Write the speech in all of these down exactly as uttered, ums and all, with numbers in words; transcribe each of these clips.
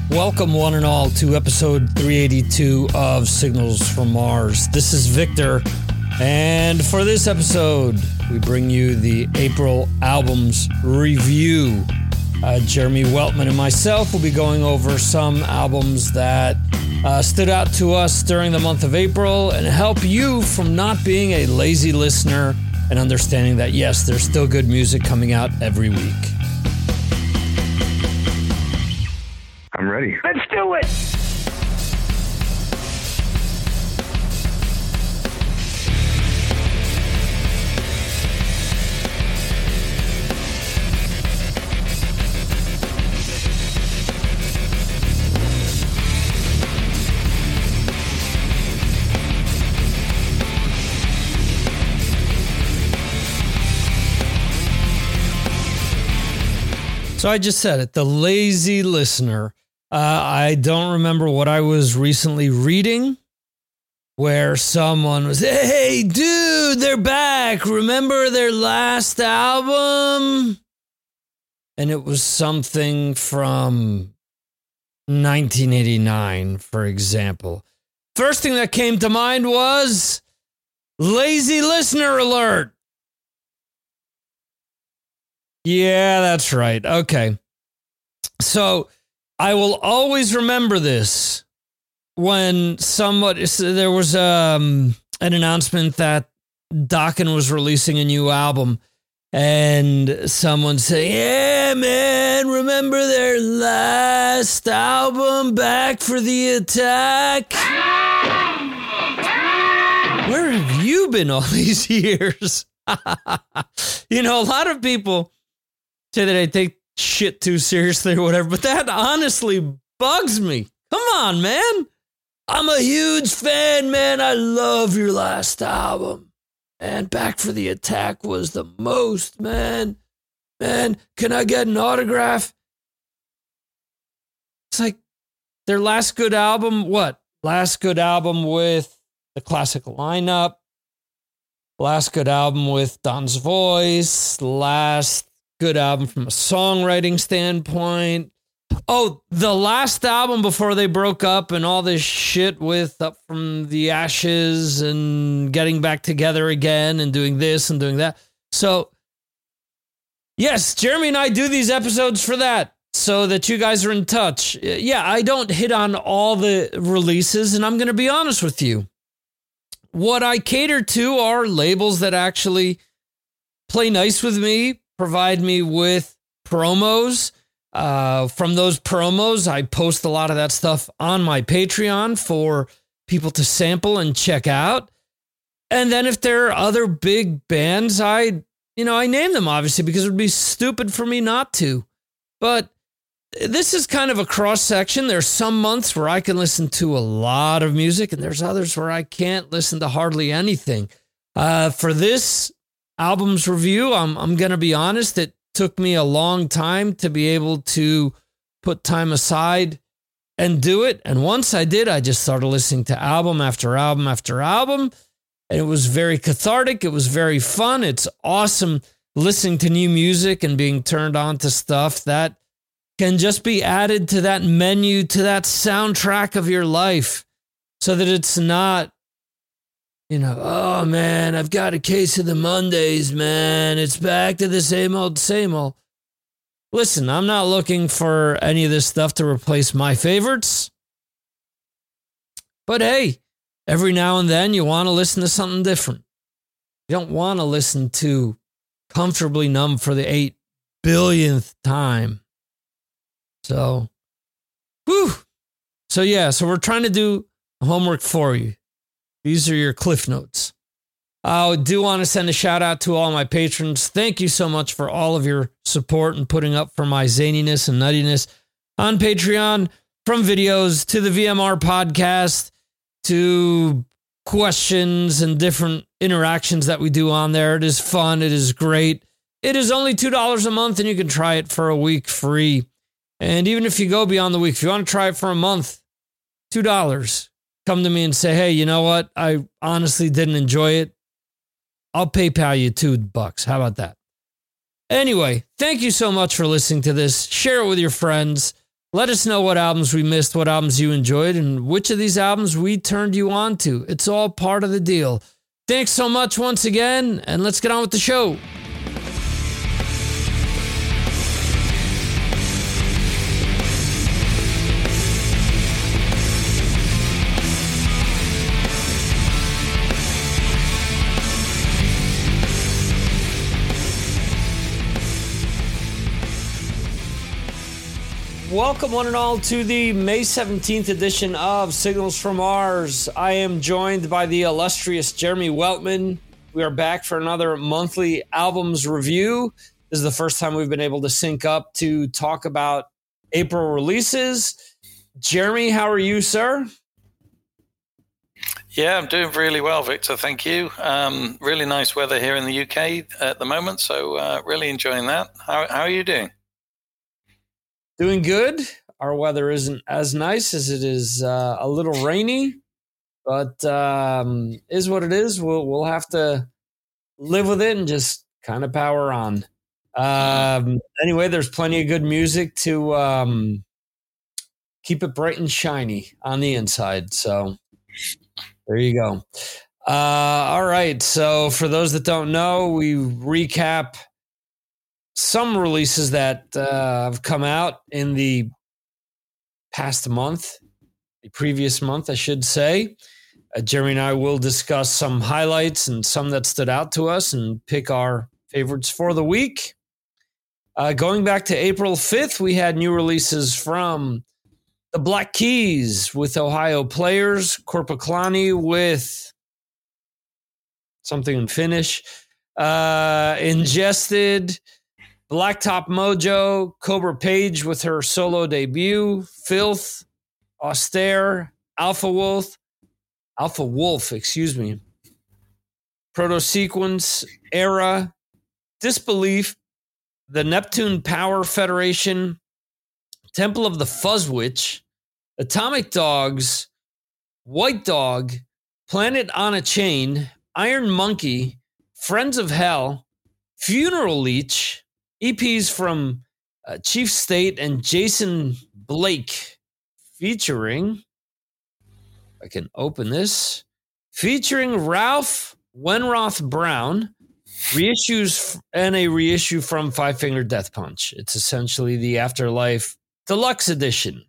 Welcome, one and all, to episode three eighty-two of Signals from Mars. This is Victor, and for this episode, we bring you the April albums review. Uh, Jeremy Weltman and myself will be going over some albums that uh, stood out to us during the month of April and help you from not being a lazy listener and understanding that, yes, there's still good music coming out every week. I'm ready. Let's do it! So I just said it, the lazy listener. Uh, I don't remember what I was recently reading where someone was, hey, dude, they're back. Remember their last album? And it was something from nineteen eighty-nine, for example. First thing that came to mind was lazy listener alert. Yeah, that's right. Okay. So I will always remember this when somebody, there was um, an announcement that Dokken was releasing a new album and someone saying, yeah, man, remember their last album, Back for the Attack? Where have you been all these years? You know, a lot of people say that I take shit too seriously or whatever, but that honestly bugs me. Come on, man. I'm a huge fan, man. I love your last album. And Back for the Attack was the most, man. Man, can I get an autograph? It's like their last good album, what? Last good album with the classic lineup. Last good album with Don's voice. Last good album from a songwriting standpoint. Oh, the last album before they broke up and all this shit with Up From the Ashes and getting back together again and doing this and doing that. So, yes, Jeremy and I do these episodes for that, so that you guys are in touch. Yeah, I don't hit on all the releases, and I'm going to be honest with you. What I cater to are labels that actually play nice with me, provide me with promos. Uh, from those promos, I post a lot of that stuff on my Patreon for people to sample and check out. And then if there are other big bands, I, you know, I name them obviously because it would be stupid for me not to. But this is kind of a cross section. There's some months where I can listen to a lot of music, and there's others where I can't listen to hardly anything. Uh, for this albums review, I'm I'm going to be honest, it took me a long time to be able to put time aside and do it. And once I did, I just started listening to album after album after album. And it was very cathartic. It was very fun. It's awesome listening to new music and being turned on to stuff that can just be added to that menu, to that soundtrack of your life, so that it's not, you know, oh, man, I've got a case of the Mondays, man. It's back to the same old, same old. Listen, I'm not looking for any of this stuff to replace my favorites. But hey, every now and then you want to listen to something different. You don't want to listen to Comfortably Numb for the eight billionth time. So, whew. So yeah, so we're trying to do homework for you. These are your cliff notes. I do want to send a shout out to all my patrons. Thank you so much for all of your support and putting up for my zaniness and nuttiness on Patreon, from videos to the V M R podcast to questions and different interactions that we do on there. It is fun. It is great. It is only two dollars a month, and you can try it for a week free. And even if you go beyond the week, if you want to try it for a month, two dollars. Come to me and say, hey, you know what? I honestly didn't enjoy it. I'll PayPal you two bucks. How about that? Anyway, thank you so much for listening to this. Share it with your friends. Let us know what albums we missed, what albums you enjoyed, and which of these albums we turned you on to. It's all part of the deal. Thanks so much once again, and let's get on with the show. Welcome, one and all, to the May seventeenth edition of Signals from Mars. I am joined by the illustrious Jeremy Weltman. We are back for another monthly albums review. This is the first time we've been able to sync up to talk about April releases. Jeremy, how are you, sir? Yeah, I'm doing really well, Victor. Thank you. Um, really nice weather here in the U K at the moment, so uh, really enjoying that. How, how are you doing? Doing good. Our weather isn't as nice as it is uh, a little rainy, but um, is what it is. We'll we'll have to live with it and just kind of power on. Um, anyway, there's plenty of good music to um, keep it bright and shiny on the inside. So there you go. Uh, all right. So for those that don't know, we recap some releases that uh, have come out in the past month, the previous month, I should say. Uh, Jeremy and I will discuss some highlights and some that stood out to us and pick our favorites for the week. Uh, going back to April fifth, we had new releases from the Black Keys with Ohio Players, Korpiklani with something in Finnish, uh, Ingested, Blacktop Mojo, Cobra Page with her solo debut, Filth, Austere, Alpha Wolf, Alpha Wolf, excuse me, Proto Sequence, Era, Disbelief, the Neptune Power Federation, Temple of the Fuzzwitch, Atomic Dogs, White Dog, Planet on a Chain, Iron Monkey, Friends of Hell, Funeral Leech, E Ps from uh, Chief State and Jason Blake, featuring, I can open this, featuring Ralph Wenroth Brown, reissues and a reissue from Five Finger Death Punch. It's essentially the Afterlife Deluxe Edition.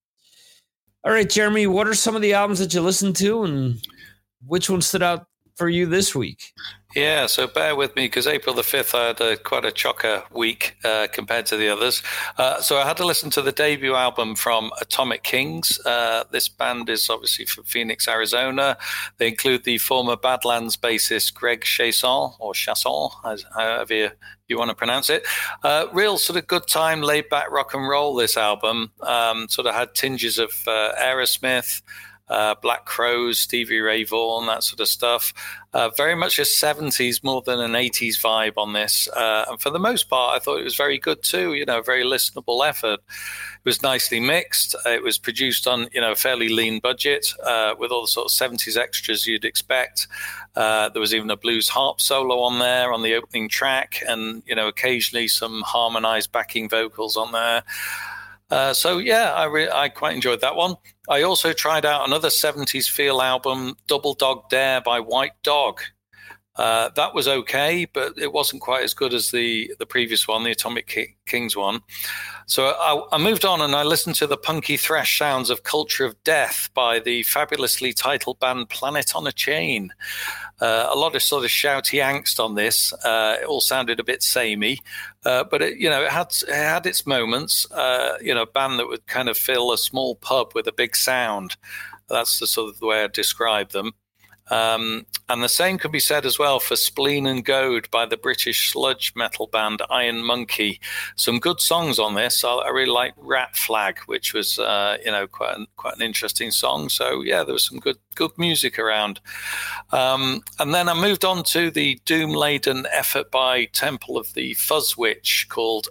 All right, Jeremy, what are some of the albums that you listened to and which one stood out for you this week? Yeah, so bear with me because April the fifth, I had a, quite a chocker week uh, compared to the others. Uh, so I had to listen to the debut album from Atomic Kings. Uh, this band is obviously from Phoenix, Arizona. They include the former Badlands bassist Greg Chasson, or Chasson, as, however you, you want to pronounce it. Uh, real sort of good time, laid back rock and roll, this album. Um, sort of had tinges of uh, Aerosmith, Uh, Black Crowes, Stevie Ray Vaughan, that sort of stuff. Uh, very much a seventies more than an eighties vibe on this. Uh, and for the most part, I thought it was very good too. You know, a very listenable effort. It was nicely mixed. It was produced on, you know, a fairly lean budget uh, with all the sort of seventies extras you'd expect. Uh, there was even a blues harp solo on there on the opening track and, you know, occasionally some harmonized backing vocals on there. Uh, so, yeah, I re- I quite enjoyed that one. I also tried out another seventies feel album, Double Dog Dare by White Dog. Uh, that was okay, but it wasn't quite as good as the, the previous one, the Atomic Ki- Kings one. So I, I moved on and I listened to the punky thrash sounds of Culture of Death by the fabulously titled band Planet on a Chain. Uh, a lot of sort of shouty angst on this. Uh, it all sounded a bit samey, uh, but it, you know, it had it had its moments. Uh, you know, a band that would kind of fill a small pub with a big sound. That's the sort of the way I describe them. Um, and the same could be said as well for Spleen and Goad by the British sludge metal band Iron Monkey. Some good songs on this. I, I really like Rat Flag, which was, uh, you know, quite an, quite an interesting song. So, yeah, there was some good good music around. Um, and then I moved on to the doom-laden effort by Temple of the Fuzzwitch called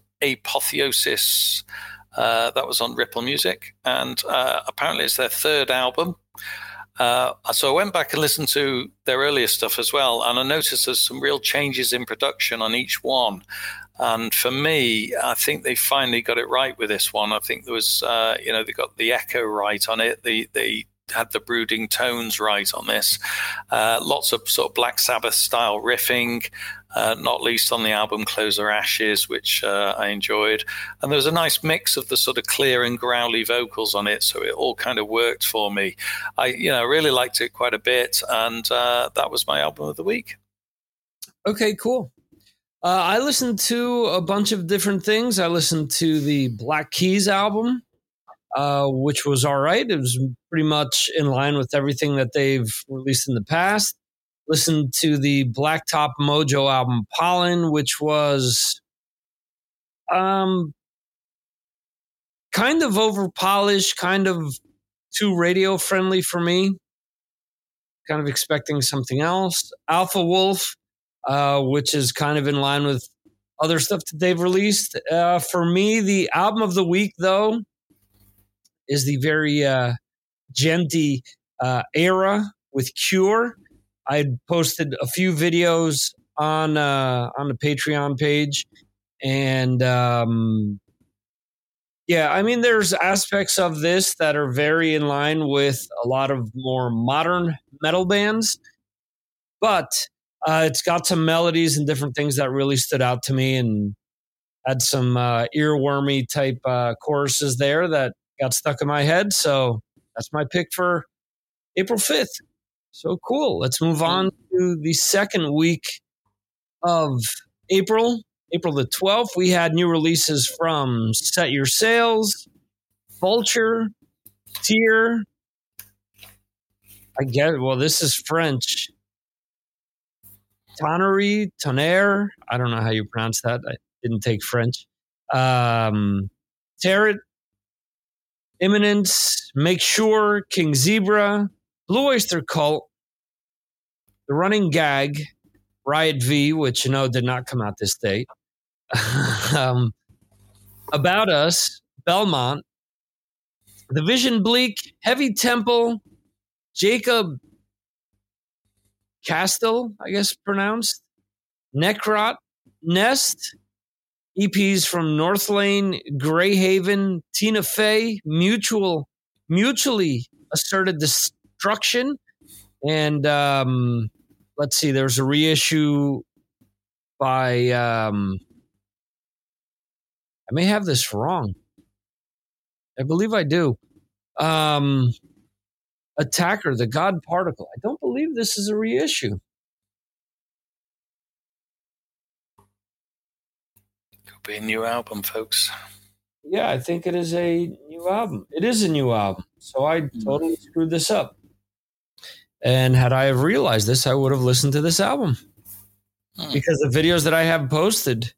Apotheosis. Uh, that was on Ripple Music. And uh, apparently it's their third album. Uh, so I went back and listened to their earlier stuff as well, and I noticed there's some real changes in production on each one. And for me, I think they finally got it right with this one. I think there was, uh, you know, they got the echo right on it. They, they had the brooding tones right on this. Uh, lots of sort of Black Sabbath style riffing, uh, not least on the album Closer Ashes, which uh, I enjoyed. And there was a nice mix of the sort of clear and growly vocals on it, so it all kind of worked for me. I, you know, really liked it quite a bit, and uh, that was my album of the week. Okay, cool. Uh, I listened to a bunch of different things. I listened to the Black Keys album, uh, which was all right. It was pretty much in line with everything that they've released in the past. Listened to the Blacktop Mojo album, Pollen, which was um, kind of over-polished, kind of too radio-friendly for me. Kind of expecting something else. Alpha Wolf, Uh, which is kind of in line with other stuff that they've released. Uh, for me, the album of the week, though, is the very uh, genty uh, Era with Cure. I had posted a few videos on uh, on the Patreon page, and um, yeah, I mean, there's aspects of this that are very in line with a lot of more modern metal bands, but Uh, it's got some melodies and different things that really stood out to me, and had some uh, earwormy type uh, choruses there that got stuck in my head. So that's my pick for April fifth. So cool. Let's move on to the second week of April. April the twelfth, we had new releases from Set Your Sails, Vulture, Tear. I get it. Well, this is French. Tonnery, Tonnerre, I don't know how you pronounce that. I didn't take French. Um, Tarot, Imminence, Make Sure, King Zebra, Blue Oyster Cult, The Running Gag, Riot V, which you know did not come out this day. um, About Us, Belmont, The Vision Bleak, Heavy Temple, Jacob Castle, I guess pronounced, Necrot, Nest, E Ps from Northlane, Greyhaven, Tina Fey, Mutual, Mutually Asserted Destruction, and um, let's see, there's a reissue by, um, I may have this wrong. I believe I do. Um, Attacker, the God Particle. I don't believe this is a reissue. Could be a new album, folks. Yeah, I think it is a new album. It is a new album. So I totally screwed this up. And had I have realized this, I would have listened to this album. Hmm. Because the videos that I have posted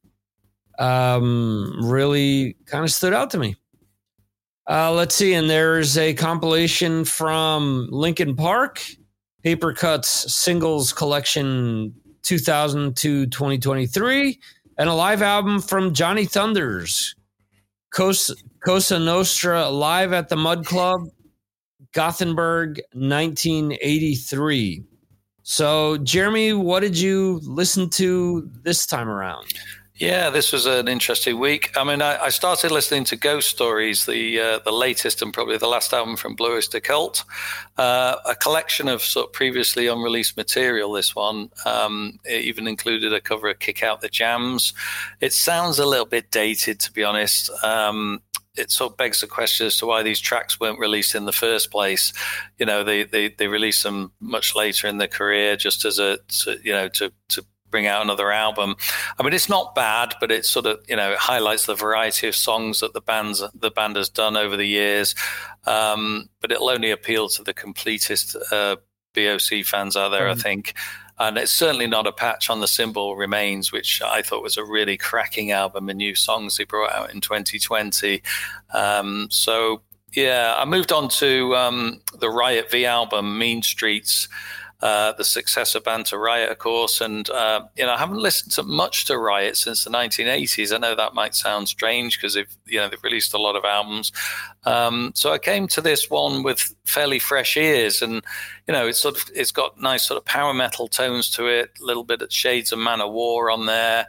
um, really kind of stood out to me. Uh, let's see, and there's a compilation from Linkin Park, Paper Cuts Singles Collection two thousand to twenty twenty-three, and a live album from Johnny Thunders, Cosa, Cosa Nostra Live at the Mud Club, Gothenburg, nineteen eighty-three. So, Jeremy, what did you listen to this time around? Yeah, this was an interesting week. I mean, I, I started listening to Ghost Stories, the uh, the latest and probably the last album from Blue Oyster Cult, uh, a collection of sort of previously unreleased material, this one. Um, it even included a cover of Kick Out the Jams. It sounds a little bit dated, to be honest. Um, it sort of begs the question as to why these tracks weren't released in the first place. You know, they they, they released them much later in their career just as a, to, you know, to to bring out another album. I mean, it's not bad, but it sort of, you know, it highlights the variety of songs that the band's the band has done over the years. Um, but it'll only appeal to the completest uh, B O C fans out there, mm. I think. And it's certainly not a patch on The Symbol Remains, which I thought was a really cracking album and new songs they brought out in twenty twenty. Um, so, yeah, I moved on to um, the Riot V album, Mean Streets, Uh, the successor band to Riot, of course. And, uh, you know, I haven't listened to much to Riot since the nineteen eighties. I know that might sound strange because they've, you know, they've released a lot of albums. Um, so I came to this one with fairly fresh ears, and, you know, it's sort of, it's got nice sort of power metal tones to it, a little bit of shades of Man of War on there.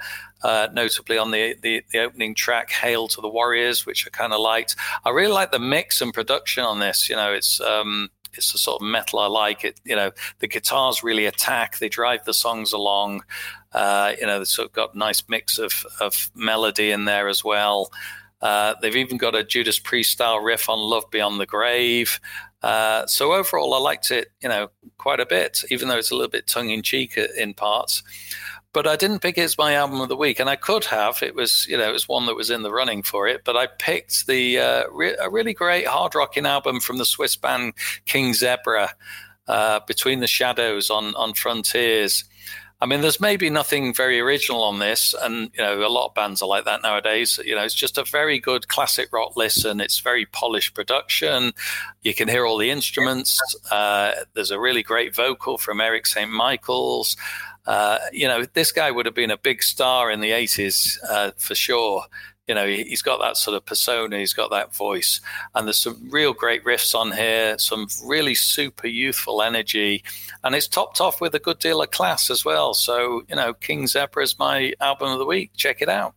uh, notably on the, the, the opening track, Hail to the Warriors, which I kind of liked. I really like the mix and production on this. You know, it's um, it's the sort of metal I like. It, you know, the guitars really attack. They drive the songs along. Uh, you know, they've sort of got a nice mix of, of melody in there as well. Uh, they've even got a Judas Priest style riff on Love Beyond the Grave. Uh, so overall, I liked it, you know, quite a bit, even though it's a little bit tongue in cheek in parts. But I didn't pick it as my album of the week, and I could have. It was, you know, it was one that was in the running for it. But I picked the uh, re- a really great hard rocking album from the Swiss band King Zebra, uh, Between the Shadows on on Frontiers. I mean, there's maybe nothing very original on this, and you know, a lot of bands are like that nowadays. You know, it's just a very good classic rock listen. It's very polished production. You can hear all the instruments. Uh, there's a really great vocal from Eric Saint Michael's. Uh, you know, this guy would have been a big star in the eighties uh, for sure. You know, he's got that sort of persona, he's got that voice, and there's some real great riffs on here, some really super youthful energy, and it's topped off with a good deal of class as well. So, you know, King Zebra is my album of the week. Check it out.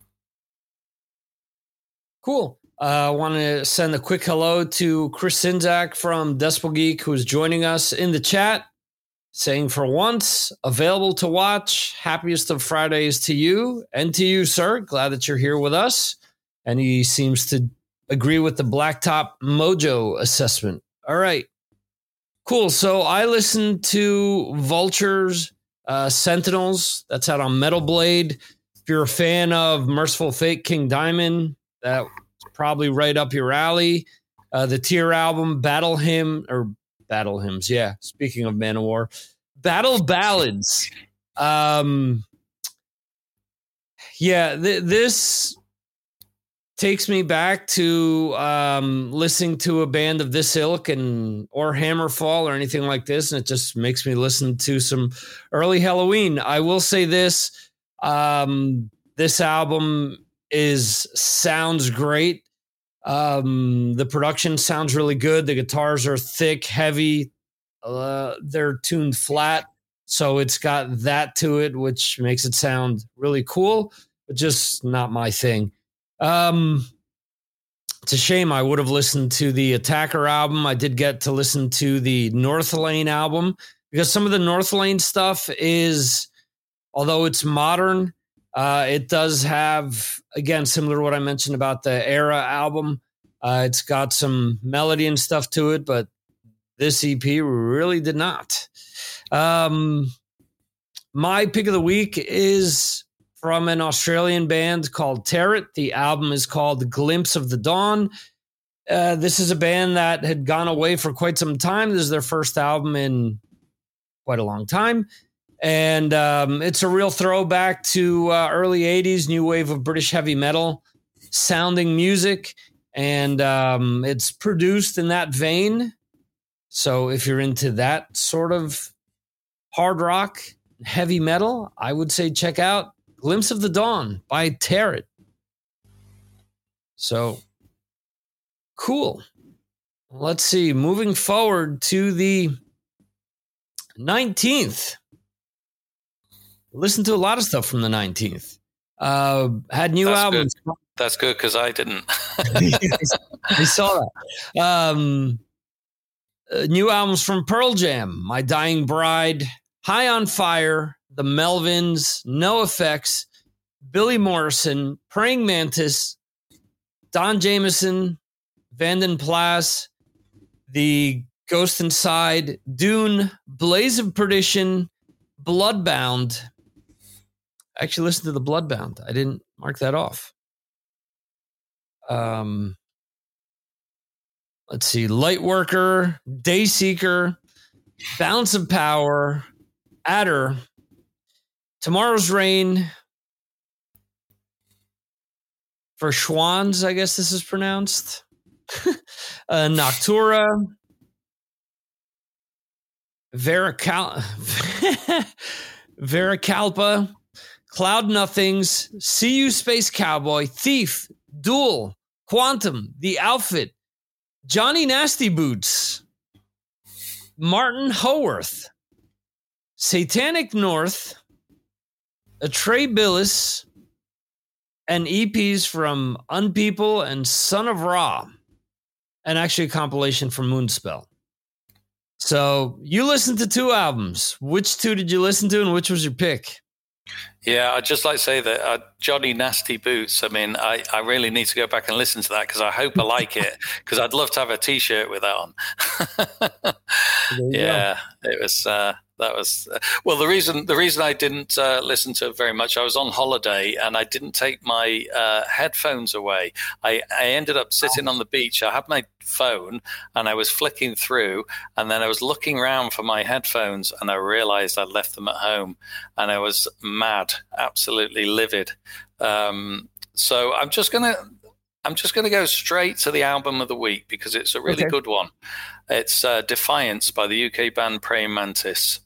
Cool. I uh, want to send a quick hello to Chris Sinzak from Decibel Geek, who's joining us in the chat, saying for once, available to watch. Happiest of Fridays to you and to you, sir. Glad that you're here with us. And he seems to agree with the Blacktop Mojo assessment. All right. Cool. So I listened to Vulture's uh, Sentinels. That's out on Metal Blade. If you're a fan of Merciful Fate, King Diamond, that's probably right up your alley. Uh, the Tear album, Battle Hymn, or Battle Hymns, yeah. Speaking of Manowar, Battle Ballads. Um, yeah, th- this takes me back to um, listening to a band of this ilk and or Hammerfall or anything like this, and it just makes me listen to some early Halloween. I will say this: um, this album is sounds great. Um, the production sounds really good. The guitars are thick, heavy. Uh, they're tuned flat, so it's got that to it, which makes it sound really cool, but just not my thing. Um, it's a shame. I would have listened to the Attacker album. I did get to listen to the Northlane album because some of the Northlane stuff is, although it's modern, Uh, it does have, again, similar to what I mentioned about the Era album. Uh, it's got some melody and stuff to it, but this E P really did not. Um, my pick of the week is from an Australian band called Territ. The album is called Glimpse of the Dawn. Uh, this is a band that had gone away for quite some time. This is their first album in quite a long time. And um, it's a real throwback to uh, early eighties, new wave of British heavy metal sounding music. And um, it's produced in that vein. So if you're into that sort of hard rock, heavy metal, I would say check out Glimpse of the Dawn by Territ. So cool. Let's see. Moving forward to the nineteenth. Listened to a lot of stuff from the nineteenth. Uh, had new That's albums. Good. That's good because I didn't. I saw that. Um, uh, new albums from Pearl Jam, My Dying Bride, High on Fire, The Melvins, No Effects, Billy Morrison, Praying Mantis, Don Jameson, Vanden Plas, The Ghost Inside, Dune, Blaze of Perdition, Bloodbound. I actually listened to the Bloodbound. I didn't mark that off. Um, let's see. Lightworker, Dayseeker, Balance of Power, Adder, Tomorrow's Rain, for Schwans, I guess this is pronounced. uh, Noctura, Veracal- Veracalpa, Cloud Nothings, See You Space Cowboy, Thief, Duel, Quantum, The Outfit, Johnny Nasty Boots, Martin Howarth, Satanic North, Atreyu Billis, and E Ps from Unpeople and Son of Ra, and actually a compilation from Moonspell. So you listened to two albums. Which two did you listen to, and which was your pick? Yeah, I'd just like to say that uh, Johnny Nasty Boots, I mean, I, I really need to go back and listen to that because I hope I like it, because I'd love to have a T-shirt with that on. Yeah, go. It was... Uh, That was uh, well. The reason the reason I didn't uh, listen to it very much, I was on holiday and I didn't take my uh, headphones away. I, I ended up sitting on the beach. I had my phone and I was flicking through, and then I was looking around for my headphones, and I realized I'd left them at home, and I was mad, absolutely livid. Um, so I'm just gonna. I'm just going to go straight to the album of the week because it's a really okay. good one. It's uh, Defiance by the U K band Praying Mantis.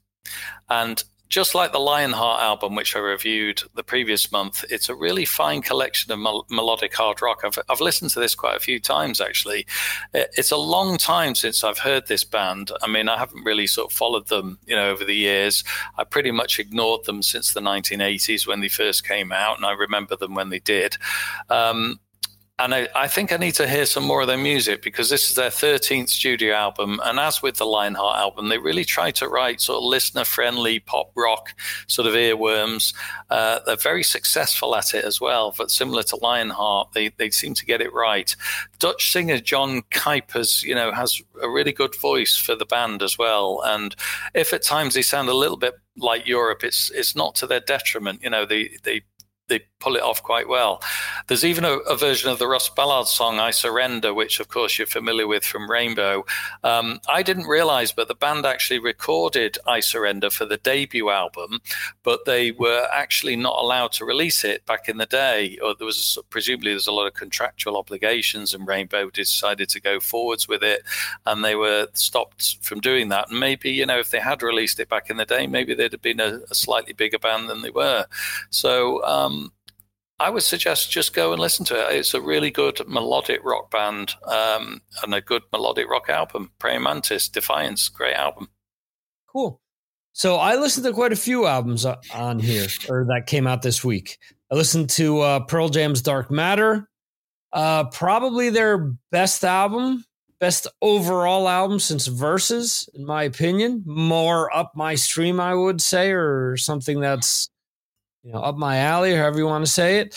And just like the Lionheart album, which I reviewed the previous month, it's a really fine collection of mel- melodic hard rock. I've, I've listened to this quite a few times, actually. It's a long time since I've heard this band. I mean, I haven't really sort of followed them, you know, over the years. I pretty much ignored them since the nineteen eighties when they first came out, and I remember them when they did. Um, And I, I think I need to hear some more of their music because this is their thirteenth studio album. And as with the Lionheart album, they really try to write sort of listener-friendly pop rock sort of earworms. Uh, they're very successful at it as well. But similar to Lionheart, they, they seem to get it right. Dutch singer John Kuipers, you know, has a really good voice for the band as well. And if at times they sound a little bit like Europe, it's it's not to their detriment. You know, they they they pull it off quite well. There's even a, a version of the Russ Ballard song, I Surrender, which of course you're familiar with from Rainbow. Um, I didn't realize, but the band actually recorded I Surrender for the debut album, but they were actually not allowed to release it back in the day. Or there was a, presumably there's a lot of contractual obligations, and Rainbow decided to go forwards with it, and they were stopped from doing that. And maybe, you know, if they had released it back in the day, maybe they'd have been a, a slightly bigger band than they were. So, um, I would suggest just go and listen to it. It's a really good melodic rock band um, and a good melodic rock album. Praying Mantis, Defiance, great album. Cool. So I listened to quite a few albums on here, or that came out this week. I listened to uh, Pearl Jam's Dark Matter, uh, probably their best album, best overall album since Versus, in my opinion. More up my stream, I would say, or something that's, you know, up my alley, or however you want to say it.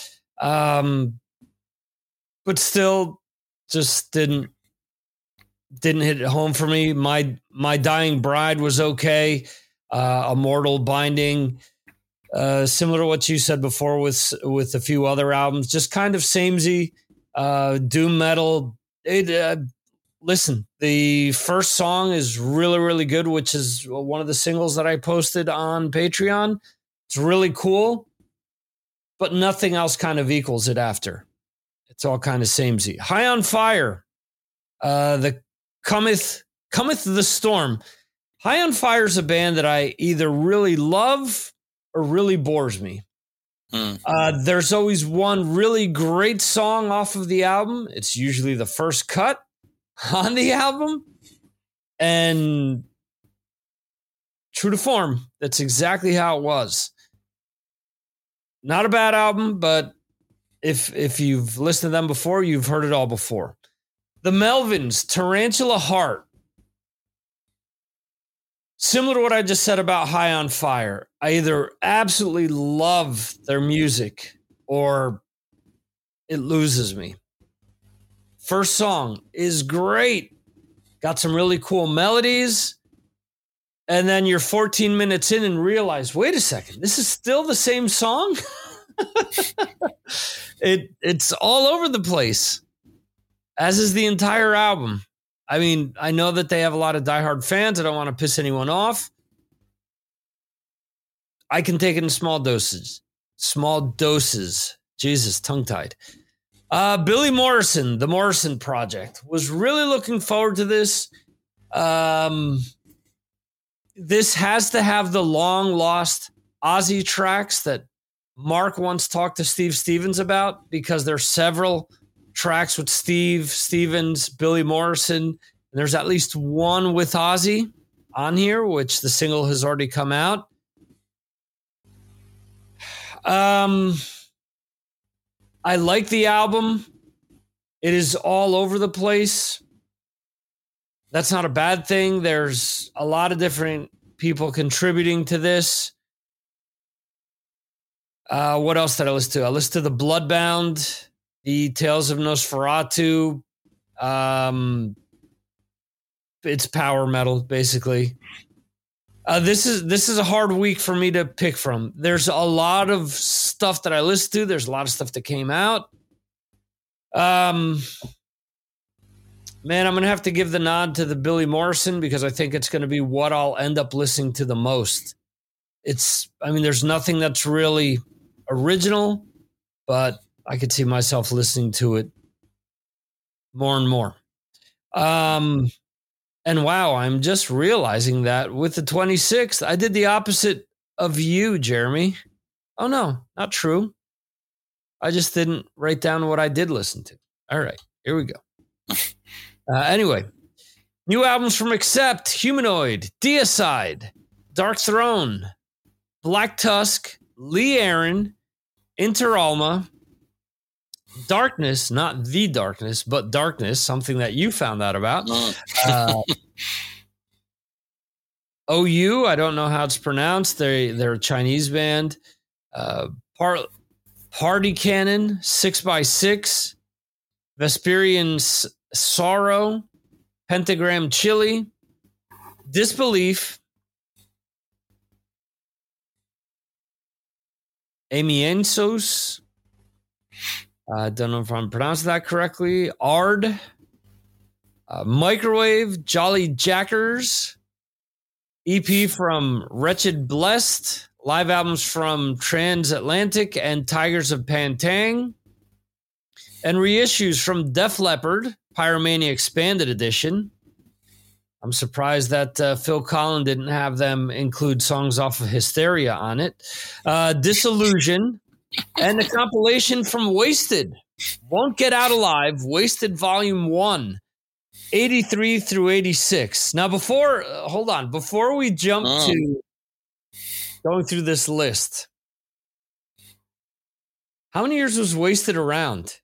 Um, but still just didn't, didn't hit it home for me. My, my Dying Bride was okay. Uh, A Mortal Binding, uh, similar to what you said before with, with a few other albums, just kind of samey, uh, doom metal. It, uh, listen, the first song is really, really good, which is one of the singles that I posted on Patreon. It's really cool, but nothing else kind of equals it after. It's all kind of samey. High on Fire, uh, the Cometh Cometh the Storm. High on Fire is a band that I either really love or really bores me. Mm. Uh, there's always one really great song off of the album. It's usually the first cut on the album, and true to form, that's exactly how it was. Not a bad album, but if if you've listened to them before, you've heard it all before. The Melvins, Tarantula Heart. Similar to what I just said about High on Fire, I either absolutely love their music or it loses me. First song is great. Got some really cool melodies. And then you're fourteen minutes in and realize, wait a second, this is still the same song? it It's all over the place, as is the entire album. I mean, I know that they have a lot of diehard fans. I don't want to piss anyone off. I can take it in small doses. Small doses. Jesus, tongue-tied. Uh, Billy Morrison, the Morrison Project. Was really looking forward to this. Um... This has to have the long-lost Ozzy tracks that Mark once talked to Steve Stevens about, because there's several tracks with Steve Stevens, Billy Morrison, and there's at least one with Ozzy on here, which the single has already come out. Um, I like the album. It is all over the place. That's not a bad thing. There's a lot of different people contributing to this. Uh, what else did I listen to? I listened to the Bloodbound, the Tales of Nosferatu. Um, it's power metal, basically. Uh, this is this is a hard week for me to pick from. There's a lot of stuff that I listened to. There's a lot of stuff that came out. Um, man, I'm gonna have to give the nod to the Billy Morrison because I think it's gonna be what I'll end up listening to the most. It's, I mean, there's nothing that's really original, but I could see myself listening to it more and more. Um, and wow, I'm just realizing that with the twenty-sixth, I did the opposite of you, Jeremy. Oh no, not true. I just didn't write down what I did listen to. All right, here we go. Uh, anyway, new albums from Accept, Humanoid, Deicide, Dark Throne, Black Tusk, Lee Aaron, Inter Alma, Darkness, not The Darkness, but Darkness, something that you found out about. Uh, O U, I don't know how it's pronounced. They, they're a Chinese band. Uh, Par- Party Cannon, six by six, Vesperian S- Sorrow, Pentagram Chili, Disbelief, Amiensos, I uh, don't know if I'm pronouncing that correctly, Ard, uh, Microwave, Jolly Jackers, E P from Wretched Blessed, live albums from Transatlantic and Tigers of Pantang, and reissues from Def Leppard, Pyromania Expanded Edition. I'm surprised that uh, Phil Collin didn't have them include songs off of Hysteria on it. Uh, Disillusion, and a compilation from Wasted. Won't Get Out Alive, Wasted Volume one, eighty-three through eighty-six. Now, before, uh, hold on, before we jump oh. to going through this list, how many years was Wasted around?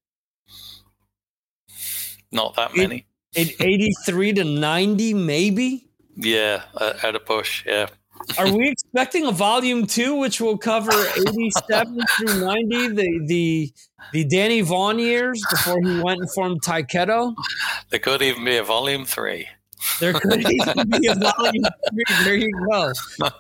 Not that many. In eighty-three to ninety, maybe? Yeah, uh, at a push, yeah. Are we expecting a volume two, which will cover eighty-seven through ninety, the the the Danny Vaughan years before he went and formed Taiketo? There could even be a volume three. There could even be a volume three. There you go.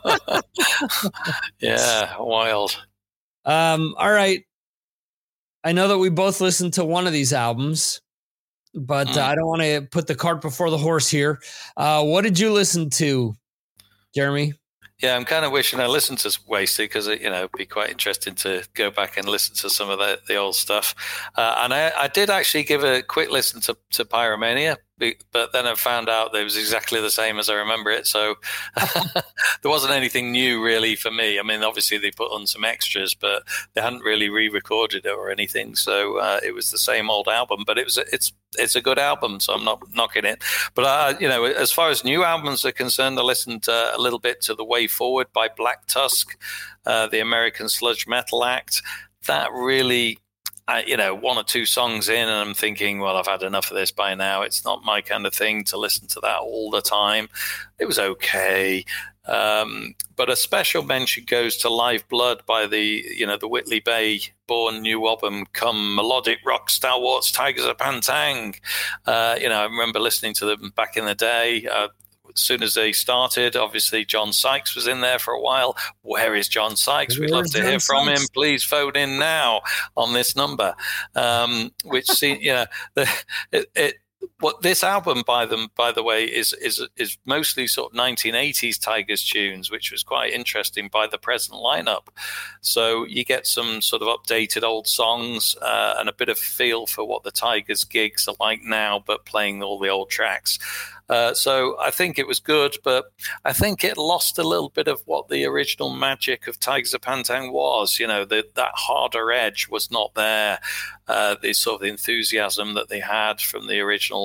Yeah, wild. Um, all right. I know that we both listened to one of these albums, but mm. uh, I don't want to put the cart before the horse here. Uh, what did you listen to, Jeremy? Yeah, I'm kind of wishing I listened to Wasted because, you know, it'd be quite interesting to go back and listen to some of the, the old stuff. Uh, and I, I did actually give a quick listen to, to Pyromania, but then I found out that it was exactly the same as I remember it. So there wasn't anything new really for me. I mean, obviously they put on some extras, but they hadn't really re-recorded it or anything. So uh, it was the same old album, but it was it's it's a good album, so I'm not knocking it. But, uh, you know, as far as new albums are concerned, I listened uh, a little bit to The Way Forward by Black Tusk, uh, the American sludge metal act. That really... I, you know, one or two songs in, and I'm thinking, well, I've had enough of this by now. It's not my kind of thing to listen to that all the time. It was okay. Um, but a special mention goes to Live Blood by the, you know, the Whitley Bay born new album, Come Melodic Rock Stalwarts, Tigers of Pantang. Uh, you know, I remember listening to them back in the day. Uh, As soon as they started, obviously John Sykes was in there for a while. Where is John Sykes? We'd love to hear from him. Please phone in now on this number. Um, which, see, you know, the, it, it, what this album by them, by the way, is is is mostly sort of nineteen eighties Tigers tunes, which was quite interesting by the present lineup. So you get some sort of updated old songs uh, and a bit of feel for what the Tigers gigs are like now, but playing all the old tracks. Uh, so I think it was good, but I think it lost a little bit of what the original magic of Tigers of Pantang was. You know, the, that harder edge was not there. Uh, the sort of enthusiasm that they had from the original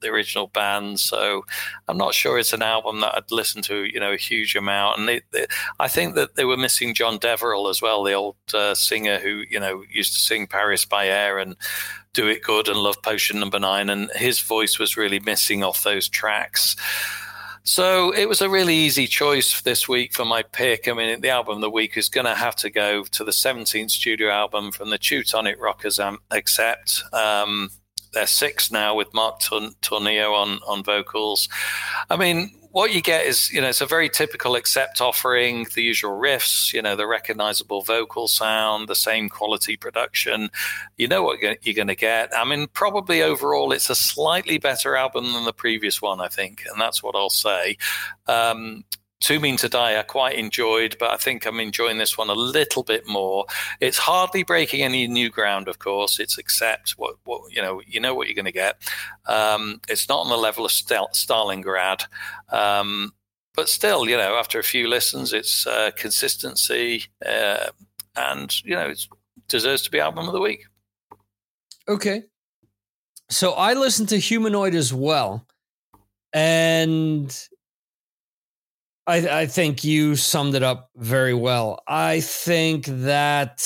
the original band. So I'm not sure it's an album that I'd listen to, you know, a huge amount. And they, they, I think that they were missing John Deverell as well, the old uh, singer who, you know, used to sing Paris by Air and Do It Good and Love Potion Number Nine. And his voice was really missing off those tracks. So it was a really easy choice this week for my pick. I mean, the album of the week is going to have to go to the seventeenth studio album from the Teutonic Rockers, um, Accept. Um, they're six now with Mark Tornillo on, on vocals. I mean, what you get is, you know, it's a very typical Accept offering, the usual riffs, you know, the recognizable vocal sound, the same quality production. You know what you're going to get. I mean, probably overall, it's a slightly better album than the previous one, I think. And that's what I'll say. Um, Too Mean to Die, I quite enjoyed, but I think I'm enjoying this one a little bit more. It's hardly breaking any new ground, of course. It's Accept what, what you know, you know what you're going to get. Um, it's not on the level of Stal- Stalingrad, um, but still, you know, after a few listens, it's uh, consistency, uh, and you know, it deserves to be album of the week. Okay, so I listened to Humanoid as well, and I, I think you summed it up very well. I think that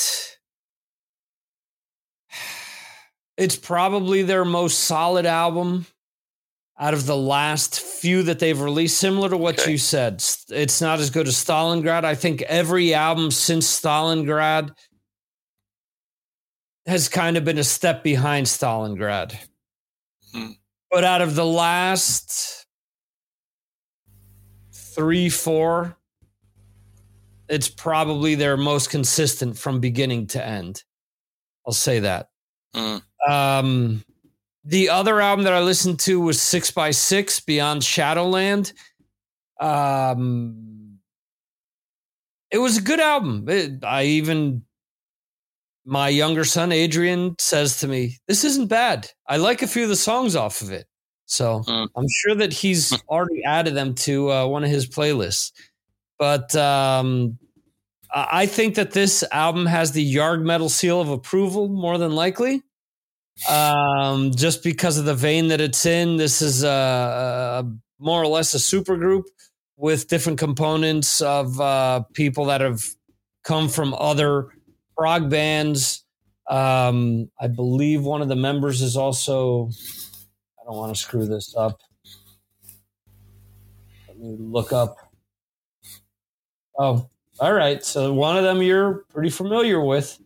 it's probably their most solid album out of the last few that they've released, similar to what okay. you said. It's not as good as Stalingrad. I think every album since Stalingrad has kind of been a step behind Stalingrad. Hmm. But out of the last three, four, it's probably their most consistent from beginning to end. I'll say that. Mm. Um, the other album that I listened to was Six by Six, Beyond Shadowland. Um, it was a good album. It, I even, my younger son, Adrian, says to me, this isn't bad. I like a few of the songs off of it. So mm. I'm sure that he's already added them to uh, one of his playlists. But um, I think that this album has the Yarg Metal seal of approval, more than likely. Um, just because of the vein that it's in. This is a, a more or less a super group with different components of uh, people that have come from other prog bands. Um, I believe one of the members is also... I don't want to screw this up. Let me look up. Oh, all right. So one of them you're pretty familiar with.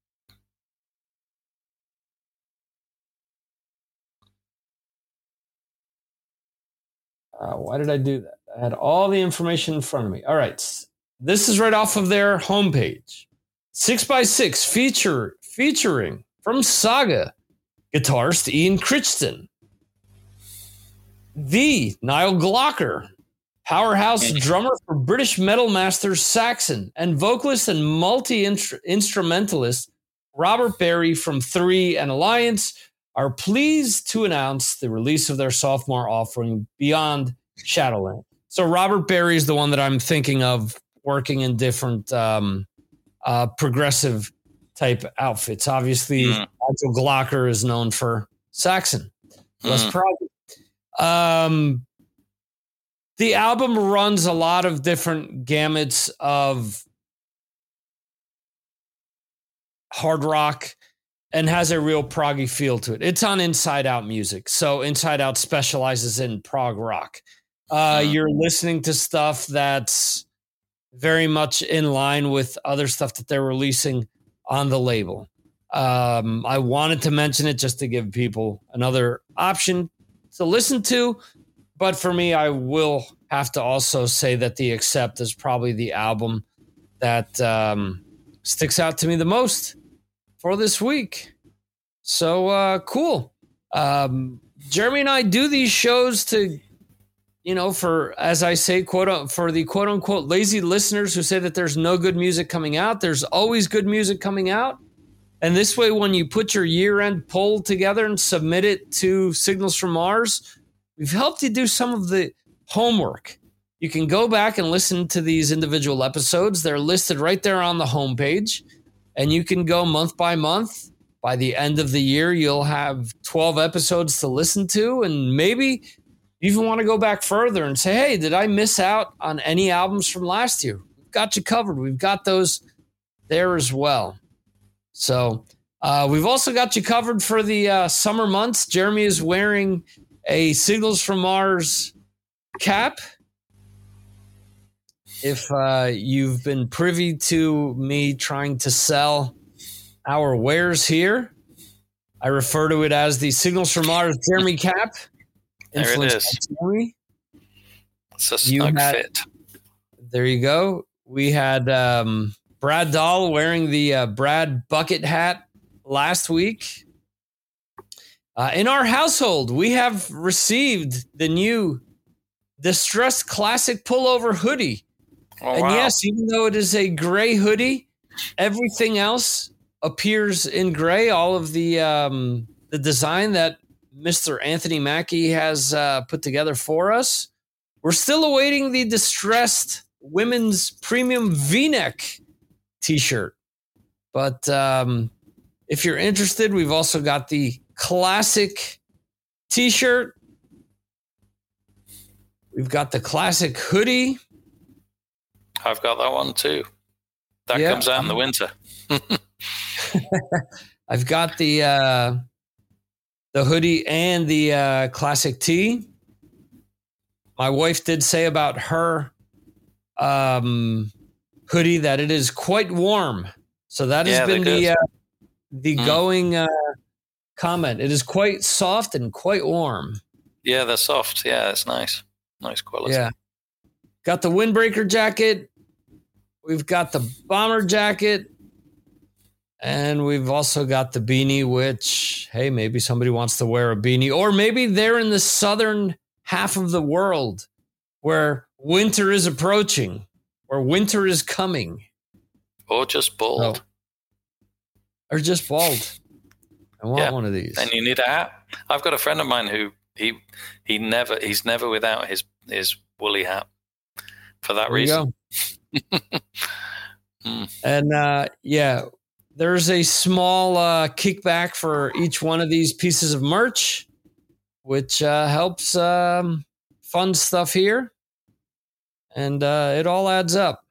Uh, why did I do that? I had all the information in front of me. All right. This is right off of their homepage. Six by Six feature featuring from Saga, guitarist Ian Crichton. The Niall Glocker, powerhouse drummer for British metal masters Saxon, and vocalist and multi-instrumentalist Robert Berry from Three and Alliance are pleased to announce the release of their sophomore offering, Beyond Shadowland. So Robert Berry is the one that I'm thinking of working in different um, uh, progressive type outfits. Obviously, mm. Nigel Glocker is known for Saxon. Less mm. prog. Um, the album runs a lot of different gamuts of hard rock and has a real proggy feel to it. It's on Inside Out Music. So Inside Out specializes in prog rock. Uh, you're listening to stuff that's very much in line with other stuff that they're releasing on the label. Um, I wanted to mention it just to give people another option to listen to, but for me, I will have to also say that the Accept is probably the album that um, sticks out to me the most for this week. So uh, cool. Um, Jeremy and I do these shows to, you know, for, as I say, quote, for the quote unquote lazy listeners who say that there's no good music coming out. There's always good music coming out. And this way, when you put your year-end poll together and submit it to Signals from Mars, we've helped you do some of the homework. You can go back and listen to these individual episodes. They're listed right there on the homepage. And you can go month by month by the end of the year, you'll have twelve episodes to listen to, and maybe you even want to go back further and say, hey, did I miss out on any albums from last year? We've got you covered. We've got those there as well. So uh, we've also got you covered for the uh, summer months. Jeremy is wearing a Signals from Mars cap. If uh, you've been privy to me trying to sell our wares here, I refer to it as the Signals from Mars Jeremy cap. There it is. It's a snug had, fit. There you go. We had um, Brad Dahl wearing the uh, Brad bucket hat last week. Uh, in our household, we have received the new Distressed Classic Pullover hoodie. Oh, and wow. yes, even though it is a gray hoodie, everything else appears in gray. All of the um, the design that Mister Anthony Mackie has uh, put together for us. We're still awaiting the Distressed Women's Premium V-neck T-shirt. But um, if you're interested, we've also got the Classic T-shirt. We've got the Classic hoodie. I've got that one too. That yeah. comes out in the winter. I've got the uh, the hoodie and the uh, Classic tee. My wife did say about her um, hoodie that it is quite warm. So that has yeah, been the uh, the mm. going uh, comment. It is quite soft and quite warm. Yeah, they're soft. Yeah, it's nice. Nice quality. Yeah. Got the windbreaker jacket. We've got the bomber jacket. And we've also got the beanie, which, hey, maybe somebody wants to wear a beanie. Or maybe they're in the southern half of the world where winter is approaching, or winter is coming. Or just bald. Oh. Or just bald. I want yeah. one of these. And you need a hat. I've got a friend of mine who he he never he's never without his his woolly hat for that there reason. mm. And uh, yeah, there's a small uh, kickback for each one of these pieces of merch, which uh, helps um, fund stuff here, and uh, it all adds up.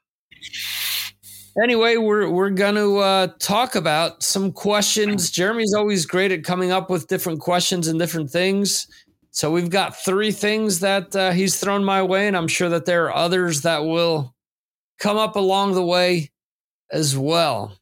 Anyway, we're we're going to uh, talk about some questions. Jeremy's always great at coming up with different questions and different things. So we've got three things that uh, he's thrown my way, and I'm sure that there are others that will come up along the way as well.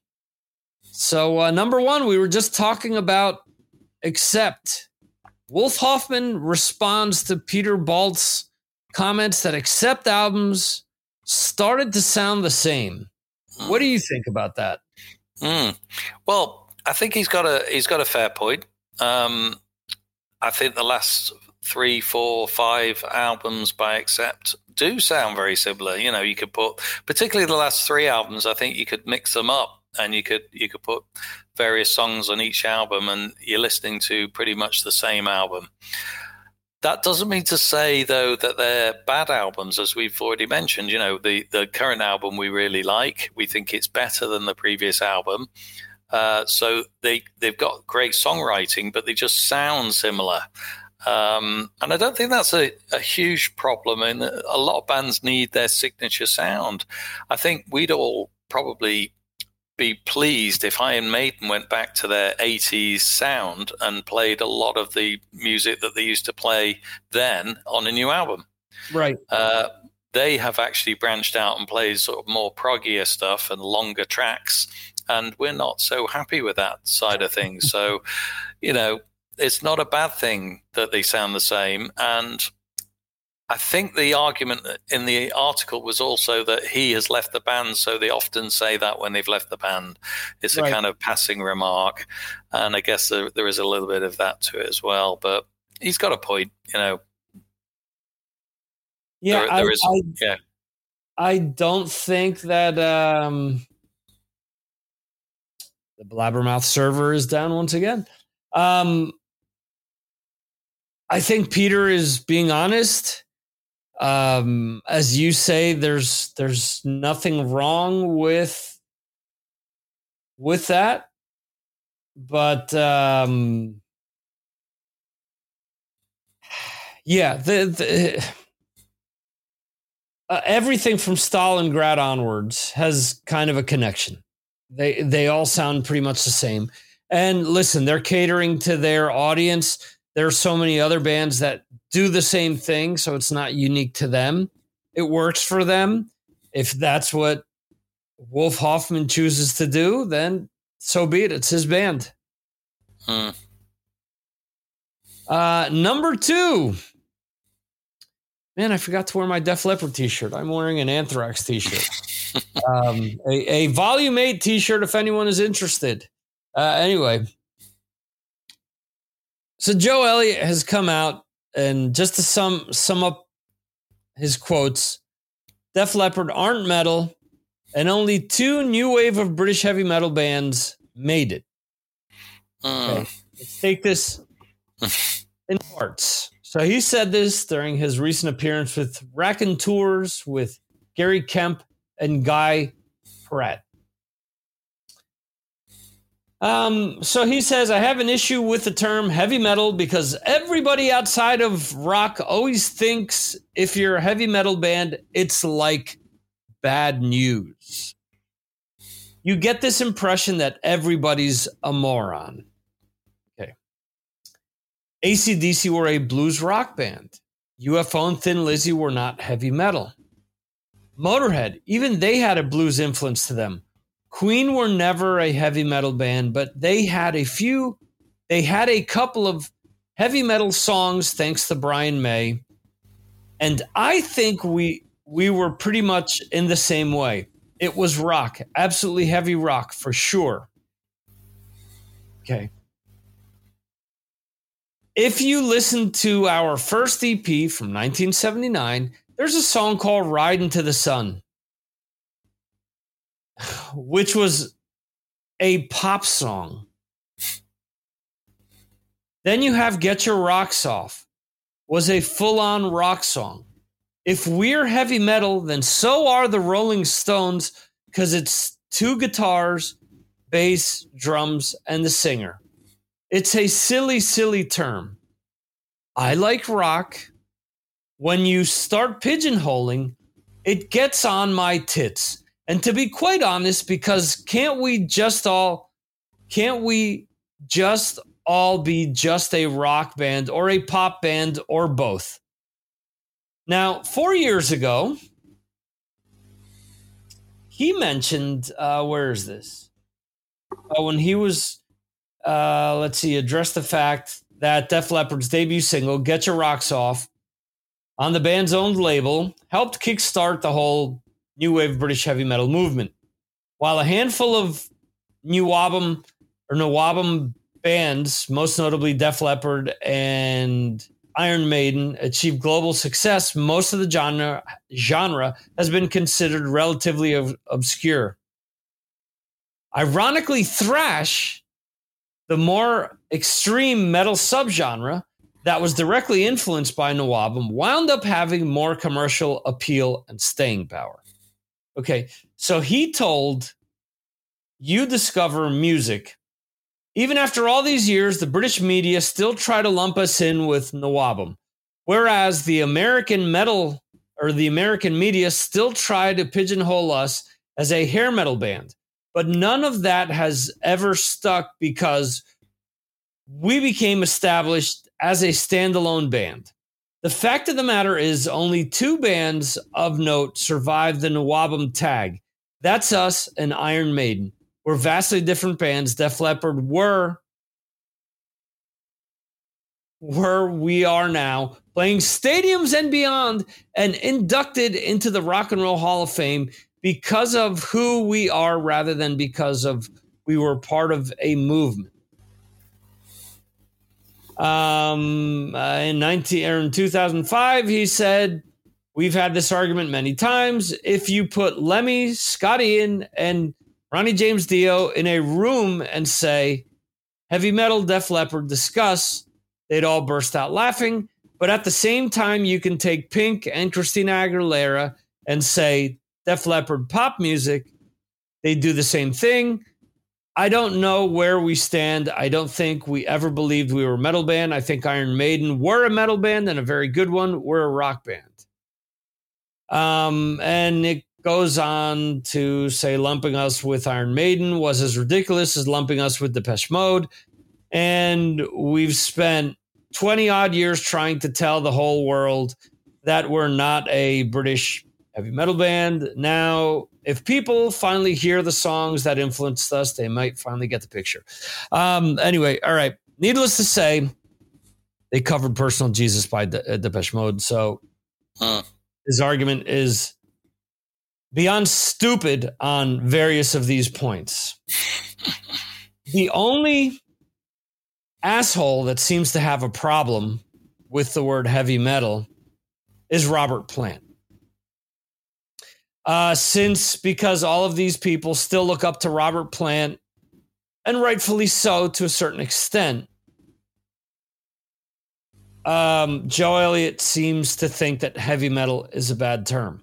So uh, number one, we were just talking about Accept. Wolf Hoffman responds to Peter Balt's comments that Accept albums started to sound the same. What do you think about that? Mm. Well, I think he's got a he's got a fair point. Um, I think the last three, four, five albums by Accept do sound very similar. You know, you could put, particularly the last three albums, I think you could mix them up and you could you could put various songs on each album, and you're listening to pretty much the same album. That doesn't mean to say, though, that they're bad albums, as we've already mentioned. You know, the, the current album we really like. We think it's better than the previous album. Uh, so they, they've got great songwriting, but they just sound similar. Um, and I don't think that's a, a huge problem. And a lot of bands need their signature sound. I think we'd all probably be pleased if Iron Maiden went back to their eighties sound and played a lot of the music that they used to play then on a new album. Right. Uh, they have actually branched out and played sort of more proggier stuff and longer tracks, and we're not so happy with that side of things. So, you know, it's not a bad thing that they sound the same. And I think the argument in the article was also that he has left the band, so they often say that when they've left the band. It's a right. kind of passing remark, and I guess there, there is a little bit of that to it as well. But he's got a point, you know. Yeah, there, there I, is, I, yeah. I don't think that um, the Blabbermouth server is down once again. Um, I think Peter is being honest. Um, as you say, there's there's nothing wrong with with that, but um, yeah, the, the uh, everything from Stalingrad onwards has kind of a connection. They they all sound pretty much the same. And listen, they're catering to their audience. There are so many other bands that do the same thing, so it's not unique to them. It works for them. If that's what Wolf Hoffman chooses to do, then so be it. It's his band. Hmm. Uh, number two. Man, I forgot to wear my Def Leppard t-shirt. I'm wearing an Anthrax t-shirt. um, a, a Volume eight t-shirt if anyone is interested. Uh, anyway. So Joe Elliott has come out, and just to sum, sum up his quotes, Def Leppard aren't metal, and only two new wave of British heavy metal bands made it. Okay, let's take this in parts. So he said this during his recent appearance with Raconteurs with Gary Kemp and Guy Pratt. Um, so he says, I have an issue with the term heavy metal because everybody outside of rock always thinks if you're a heavy metal band, it's like bad news. You get this impression that everybody's a moron. Okay. A C D C were a blues rock band. U F O and Thin Lizzy were not heavy metal. Motorhead, even they had a blues influence to them. Queen were never a heavy metal band, but they had a few, they had a couple of heavy metal songs thanks to Brian May. And I think we we were pretty much in the same way. It was rock, absolutely heavy rock for sure. Okay. If you listen to our first E P from nineteen seventy-nine, there's a song called Ride Into the Sun, which was a pop song. Then you have Get Your Rocks Off, was a full-on rock song. If we're heavy metal, then so are the Rolling Stones, because it's two guitars, bass, drums, and the singer. It's a silly, silly term. I like rock. When you start pigeonholing, it gets on my tits. And to be quite honest, because can't we just all, can't we just all be just a rock band or a pop band or both? Now, four years ago, he mentioned, uh, where is this? Uh, when he was, uh, let's see, addressed the fact that Def Leppard's debut single, Get Your Rocks Off, on the band's own label, helped kickstart the whole new wave British heavy metal movement. While a handful of new album or no album bands, most notably Def Leppard and Iron Maiden, achieved global success, most of the genre genre has been considered relatively ob- obscure. Ironically, thrash, the more extreme metal subgenre that was directly influenced by Nawabum, wound up having more commercial appeal and staying power. Okay, so he told You Discover Music, even after all these years, the British media still try to lump us in with Nawabum, whereas the American metal or the American media still try to pigeonhole us as a hair metal band. But none of that has ever stuck because we became established as a standalone band. The fact of the matter is only two bands of note survived the Nawabum tag. That's us and Iron Maiden. We're vastly different bands. Def Leppard were where we are now, playing stadiums and beyond, and inducted into the Rock and Roll Hall of Fame because of who we are rather than because of we were part of a movement. Um, uh, in nineteen or in two thousand five, he said, "We've had this argument many times. If you put Lemmy, Scott Ian, and Ronnie James Dio in a room and say, heavy metal, Def Leppard, discuss, they'd all burst out laughing. But at the same time, you can take Pink and Christina Aguilera and say, Def Leppard, pop music. They do the same thing. I don't know where we stand. I don't think we ever believed we were a metal band. I think Iron Maiden were a metal band and a very good one. We're a rock band. Um, and it goes on to say lumping us with Iron Maiden was as ridiculous as lumping us with Depeche Mode. And we've spent twenty odd years trying to tell the whole world that we're not a British heavy metal band. Now, if people finally hear the songs that influenced us, they might finally get the picture. Um, anyway, all right. Needless to say, they covered Personal Jesus by De- Depeche Mode. So huh. his argument is beyond stupid on various of these points. The only asshole that seems to have a problem with the word heavy metal is Robert Plant. Uh, since because all of these people still look up to Robert Plant, and rightfully so to a certain extent. Um, Joe Elliott seems to think that heavy metal is a bad term.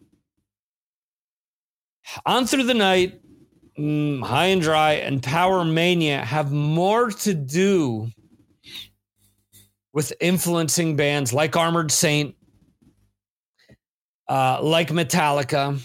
On Through the Night, mm, High and Dry, and Power Mania have more to do with influencing bands like Armored Saint, uh, like Metallica.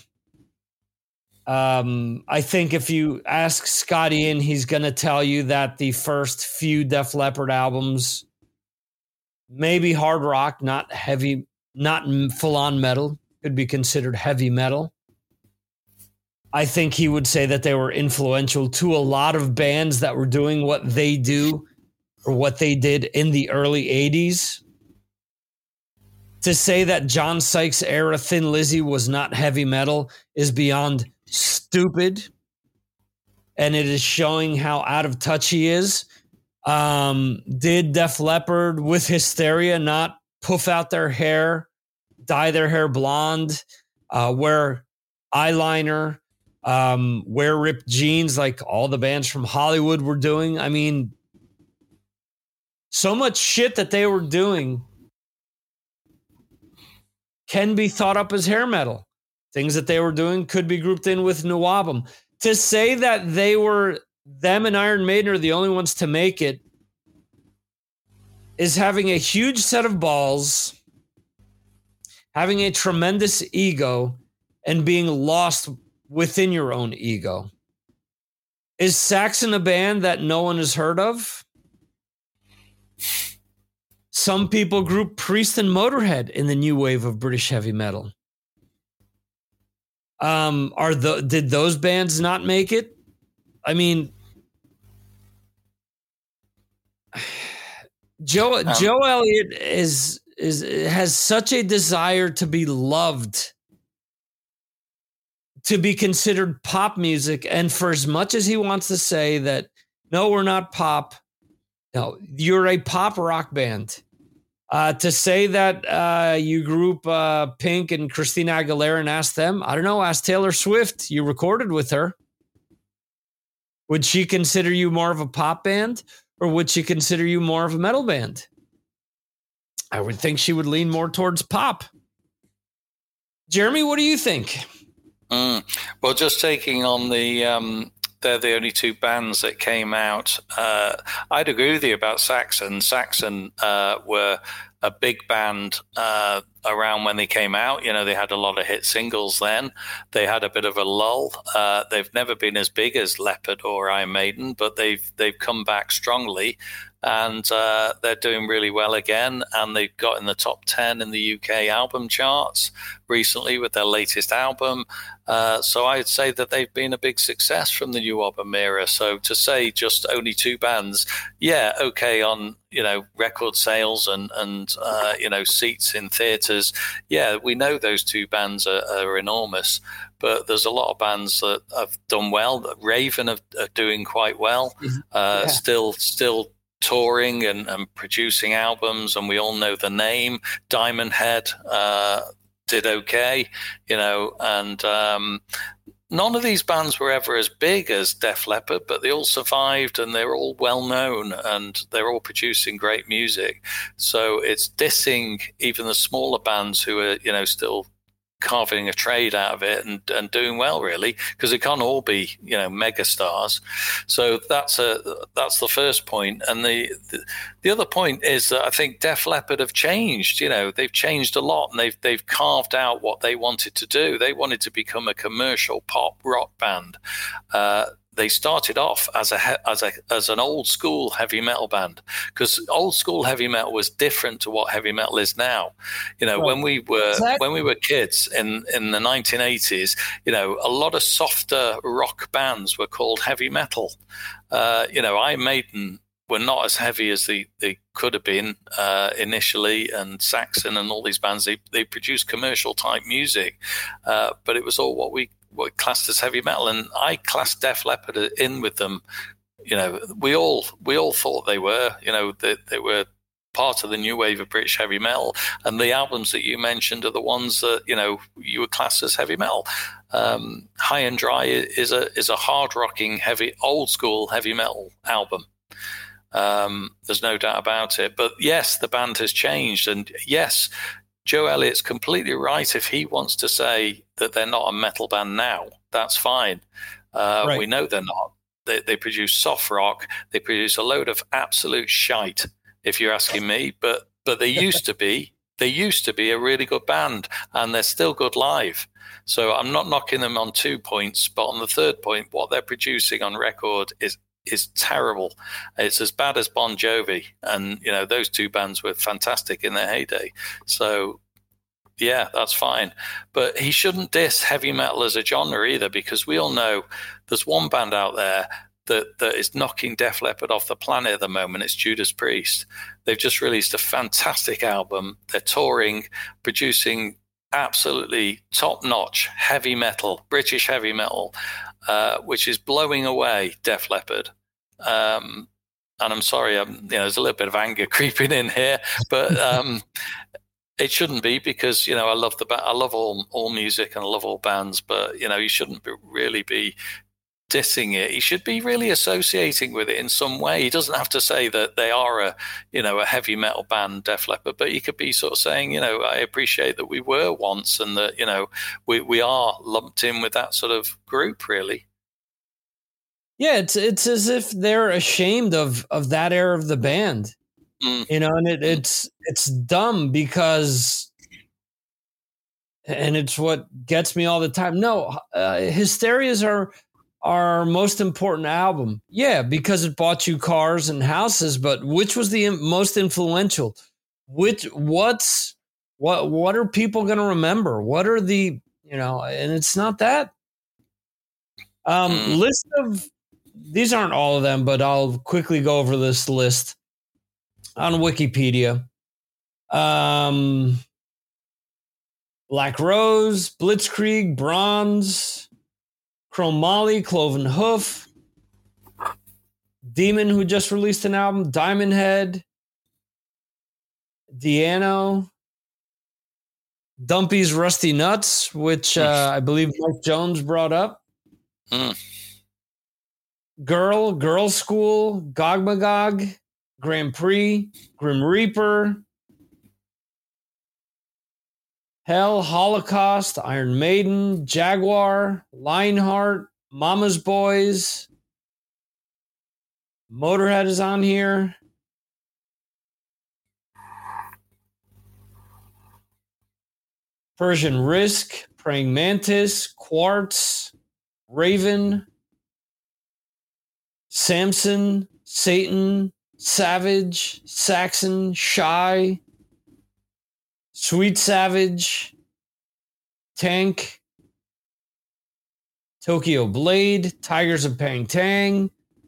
Um, I think if you ask Scott Ian, he's going to tell you that the first few Def Leppard albums, maybe hard rock, not heavy, not full-on metal, could be considered heavy metal. I think he would say that they were influential to a lot of bands that were doing what they do or what they did in the early eighties. To say that John Sykes era Thin Lizzy was not heavy metal is beyond stupid. And it is showing how out of touch he is. Um, did Def Leppard with Hysteria not puff out their hair, dye their hair blonde, uh, wear eyeliner, um, wear ripped jeans like all the bands from Hollywood were doing? I mean, so much shit that they were doing can be thought up as hair metal. Things that they were doing could be grouped in with New Album. To say that they were, them and Iron Maiden are the only ones to make it is having a huge set of balls, having a tremendous ego, and being lost within your own ego. Is Saxon a band that no one has heard of? Some people group Priest and Motorhead in the new wave of British heavy metal. Um, are the did those bands not make it? I mean, Joe um, Joe Elliott is is has such a desire to be loved, to be considered pop music, and for as much as he wants to say that no, we're not pop. No, you're a pop rock band. Uh, to say that uh, you group uh, Pink and Christina Aguilera and ask them, I don't know, ask Taylor Swift. You recorded with her. Would she consider you more of a pop band, or would she consider you more of a metal band? I would think she would lean more towards pop. Jeremy, what do you think? Mm. Well, just taking on the... Um they're the only two bands that came out. Uh, I'd agree with you about Saxon. Saxon uh, were a big band uh, around when they came out. You know, they had a lot of hit singles then. They had a bit of a lull. Uh, they've never been as big as Leppard or Iron Maiden, but they've they've come back strongly. And uh, they're doing really well again. And they've got in the top ten in the U K album charts recently with their latest album. Uh, so I'd say that they've been a big success from the new album era. So to say just only two bands, yeah, okay, on, you know, record sales and, and uh, you know, seats in theaters, yeah, we know those two bands are, are enormous. But there's a lot of bands that have done well. Raven are, are doing quite well. Uh, yeah. Still, still, touring and, and producing albums, and we all know the name. Diamond Head uh, did okay, you know, and um, none of these bands were ever as big as Def Leppard, but they all survived and they're all well known and they're all producing great music. So it's dissing even the smaller bands who are, you know, still carving a trade out of it and, and doing well, really, because it can't all be, you know, mega stars. So that's a that's the first point. And the, the the other point is that I think Def Leppard have changed. You know, they've changed a lot, and they've they've carved out what they wanted to do. They wanted to become a commercial pop rock band. Uh, They started off as a as a as an old school heavy metal band, because old school heavy metal was different to what heavy metal is now. You know, right. when we were exactly. when we were kids in, in the nineteen eighties, you know, a lot of softer rock bands were called heavy metal. Uh, you know, Iron Maiden were not as heavy as they, they could have been uh, initially, and Saxon and all these bands, they they produced commercial type music, uh, but it was all what we what classed as heavy metal, and I classed Def Leppard in with them. You know, we all we all thought they were, you know, they, they were part of the new wave of British heavy metal, and the albums that you mentioned are the ones that, you know, you would class as heavy metal. Um, High and Dry is a is a hard rocking heavy old school heavy metal album. Um, there's no doubt about it. But yes, the band has changed, and yes, Joe Elliott's completely right if he wants to say that they're not a metal band now. That's fine. Uh, right. We know they're not. They, they produce soft rock. They produce a load of absolute shite, if you're asking me. But but they used to be. They used to be a really good band, and they're still good live. So I'm not knocking them on two points, but on the third point, what they're producing on record is is terrible. It's as bad as Bon Jovi, and you know, those two bands were fantastic in their heyday. So yeah, that's fine, but he shouldn't diss heavy metal as a genre either, because we all know there's one band out there that that is knocking Def Leppard off the planet at the moment. It's Judas Priest. They've just released a fantastic album. They're touring, producing absolutely top-notch heavy metal, British heavy metal, uh, which is blowing away Def Leppard. Um, and I'm sorry, I'm, you know, there's a little bit of anger creeping in here, but um, it shouldn't be, because, you know, I love the ba- I love all all music and I love all bands, but you know, you shouldn't be, really be dissing it. He should be really associating with it in some way. He doesn't have to say that they are a, you know, a heavy metal band, Def Leppard, but he could be sort of saying, you know, I appreciate that we were once, and that, you know, we we are lumped in with that sort of group, really. Yeah, it's it's as if they're ashamed of of that era of the band, mm. you know, and it, it's it's dumb, because, and it's what gets me all the time. No, uh, Hysterias are our most important album. Yeah, because it bought you cars and houses, but which was the most influential? Which what's what what are people going to remember? What are the, you know, and it's not that. Um, mm. List of, these aren't all of them, but I'll quickly go over this list on Wikipedia. Um, Black Rose, Blitzkrieg, Bronze, Chromoly, Cloven Hoof, Demon, who just released an album, Diamond Head, Diano, Dumpy's Rusty Nuts, which uh, I believe Mike Jones brought up. Mm. Girl, Girl School, Gog Magog, Grand Prix, Grim Reaper, Hell, Holocaust, Iron Maiden, Jaguar, Lionheart, Mama's Boys, Motorhead is on here. Persian Risk, Praying Mantis, Quartz, Raven, Samson, Satan, Savage, Saxon, Shy, Sweet Savage, Tank, Tokyo Blade, Tigers of Pang Tang,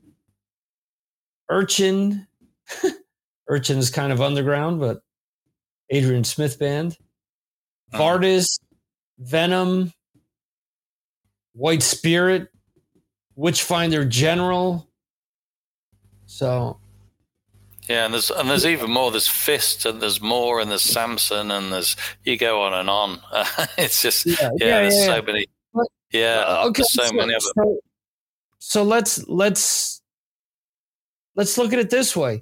Urchin. Urchin is kind of underground, but Adrian Smith Band. Vardis, Venom, White Spirit, Witchfinder General. So, yeah, and there's and there's even more. There's Fist, and there's more, and there's Samson, and there's, you go on and on. It's just yeah, yeah, yeah there's yeah, so yeah. many. Yeah, uh, okay, there's so, so many of them. So, so let's let's let's look at it this way.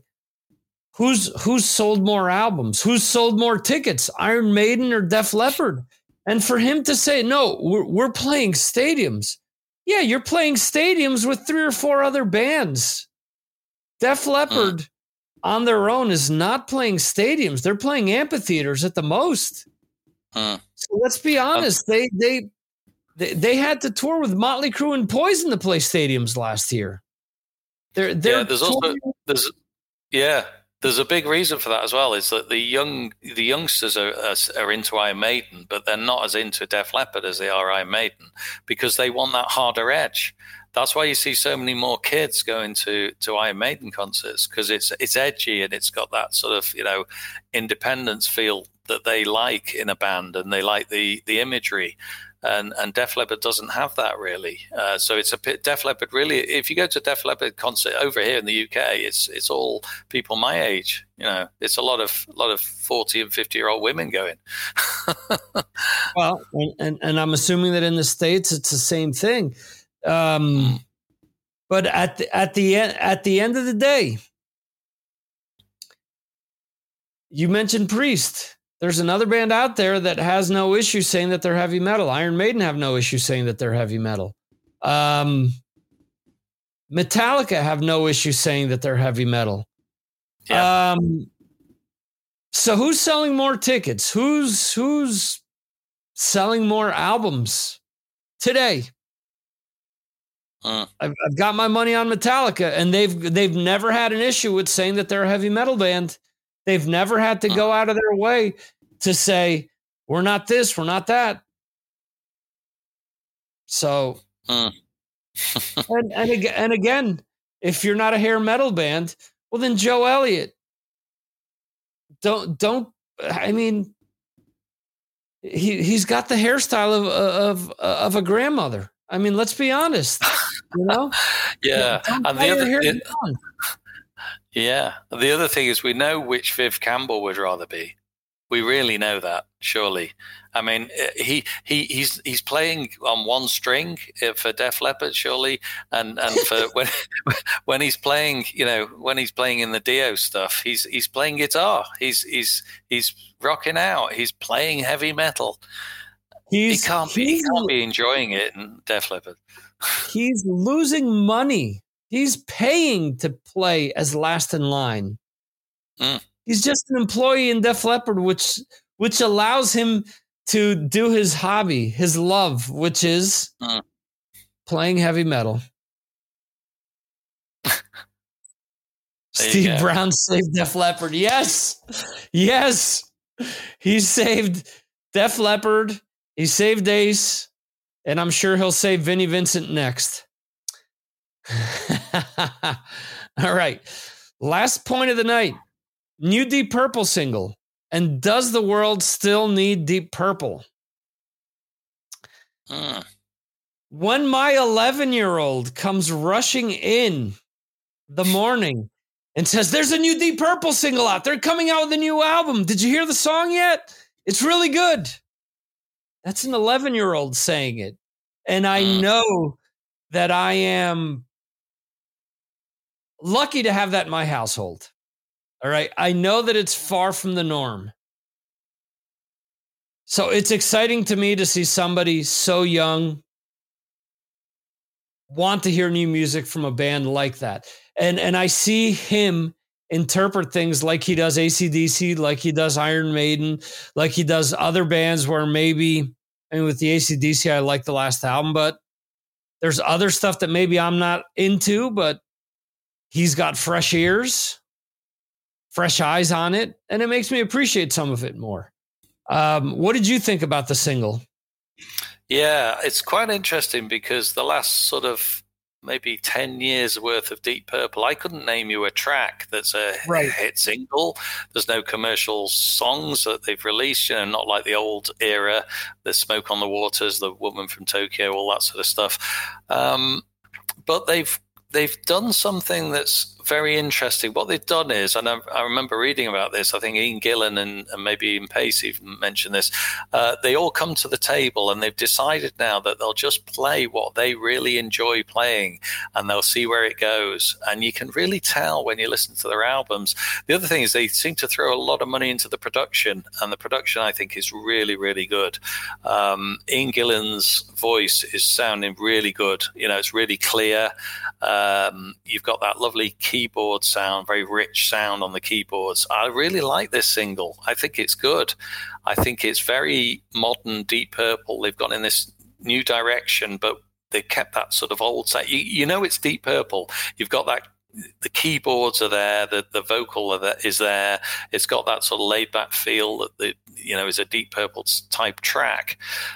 Who's who's sold more albums? Who's sold more tickets? Iron Maiden or Def Leppard? And for him to say, no, we're, we're playing stadiums. Yeah, you're playing stadiums with three or four other bands. Def Leppard mm. on their own is not playing stadiums. They're playing amphitheaters at the most. Mm. So let's be honest. Um, they, they they they had to tour with Motley Crue and Poison to play stadiums last year. They're, they're yeah, there's also there's yeah. There's a big reason for that as well. Is that the young the youngsters are, are are into Iron Maiden, but they're not as into Def Leppard as they are Iron Maiden because they want that harder edge. That's why you see so many more kids going to, to Iron Maiden concerts because it's it's edgy and it's got that sort of you know independence feel that they like in a band, and they like the the imagery. And and Def Leppard doesn't have that really, uh, so it's a bit Def Leppard really. If you go to a Def Leppard concert over here in the U K, it's it's all people my age. You know, it's a lot of a lot of forty and fifty year old women going. Well, and, and and I'm assuming that in the States it's the same thing. Um, but at the, at the end at the end of the day, you mentioned Priest. There's another band out there that has no issue saying that they're heavy metal. Iron Maiden have no issue saying that they're heavy metal. Um, Metallica have no issue saying that they're heavy metal. Yeah. Um, so who's selling more tickets? Who's who's selling more albums today? Uh. I've, I've got my money on Metallica, and they've they've never had an issue with saying that they're a heavy metal band. They've never had to go out of their way to say, we're not this, we're not that. So, uh. and, and, again, and again, if you're not a hair metal band, well, then Joe Elliott. Don't, don't, I mean, he, he's got the hairstyle of, of, of a grandmother. I mean, let's be honest, you know? Yeah. Don't and the other hair it, Yeah. The other thing is we know which Viv Campbell would rather be. We really know that, surely. I mean, he he he's he's playing on one string for Def Leppard, surely, and and for when when he's playing, you know, when he's playing in the Dio stuff, he's he's playing guitar. He's he's he's rocking out. He's playing heavy metal. He's, he can't be he can't be enjoying it in Def Leppard. He's losing money. He's paying to play as last in line. Mm. He's just an employee in Def Leppard, which which allows him to do his hobby, his love, which is mm. playing heavy metal. Steve Brown saved Def Leppard. Yes. Yes. He saved Def Leppard. He saved Ace. And I'm sure he'll save Vinnie Vincent next. All right. Last point of the night. New Deep Purple single. And does the world still need Deep Purple? Uh. When my eleven-year-old comes rushing in the morning and says, there's a new Deep Purple single out. They're coming out with a new album. Did you hear the song yet? It's really good. That's an eleven-year-old saying it. And I uh. know that I am lucky to have that in my household. All right. I know that it's far from the norm. So it's exciting to me to see somebody so young want to hear new music from a band like that. And and I see him interpret things like he does A C D C, like he does Iron Maiden, like he does other bands where maybe, I mean, with the A C D C, I like the last album, but there's other stuff that maybe I'm not into, but he's got fresh ears, fresh eyes on it, and it makes me appreciate some of it more. Um, what did you think about the single? Yeah, it's quite interesting because the last sort of maybe ten years worth of Deep Purple, I couldn't name you a track that's a right. hit single. There's no commercial songs that they've released, you know, not like the old era, the Smoke on the Waters, the Woman from Tokyo, all that sort of stuff. Um, but they've they've done something that's very interesting. What they've done is, and I, I remember reading about this, I think Ian Gillan and, and maybe Ian Pace even mentioned this, uh, they all come to the table and they've decided now that they'll just play what they really enjoy playing and they'll see where it goes. And you can really tell when you listen to their albums. The other thing is they seem to throw a lot of money into the production, and the production I think is really, really good. Um, Ian Gillan's voice is sounding really good. You know, it's really clear. Um, you've got that lovely keyboard sound, very rich sound on the keyboards. I really like this single. I think it's good. I think it's very modern Deep Purple. They've gone in this new direction, but they kept that sort of old sound. You, you know it's Deep Purple. You've got that, the keyboards are there, the, the vocal is there. It's got that sort of laid back feel that the, you know, is a Deep Purple type track.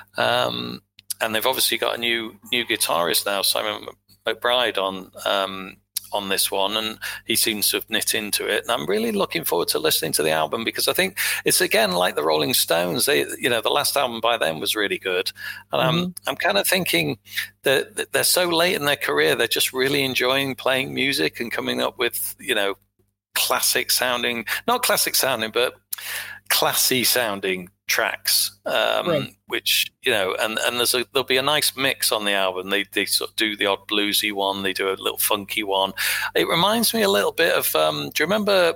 Um, and they've obviously got a new new guitarist now, Simon McBride, on um, on this one, and he seems to have knit into it. And I'm really looking forward to listening to the album, because I think it's again like the Rolling Stones. They, you know, the last album by them was really good, and mm-hmm. I'm I'm kind of thinking that, that they're so late in their career, they're just really enjoying playing music and coming up with, you know, classic sounding, not classic sounding, but classy sounding tracks, um, right. which, you know, and, and there's a, there'll be a nice mix on the album. They they sort of do the odd bluesy one, they do a little funky one. It reminds me a little bit of, um, do you remember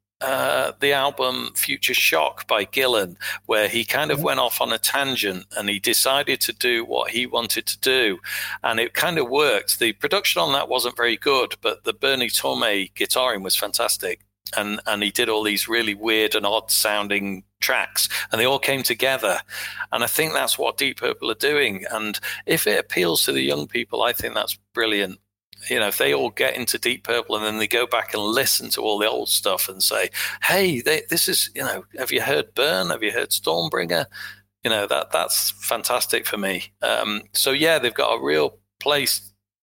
uh, the album Future Shock by Gillan, where he kind of went off on a tangent and he decided to do what he wanted to do, and it kind of worked. The production on that wasn't very good, but the Bernie Torme guitaring was fantastic. And and he did all these really weird and odd sounding tracks, and they all came together. And I think that's what Deep Purple are doing. And if it appeals to the young people, I think that's brilliant. You know, if they all get into Deep Purple and then they go back and listen to all the old stuff and say, hey, they, this is, you know, have you heard Burn? Have you heard Stormbringer? You know, that that's fantastic for me. Um, so, yeah, they've got a real place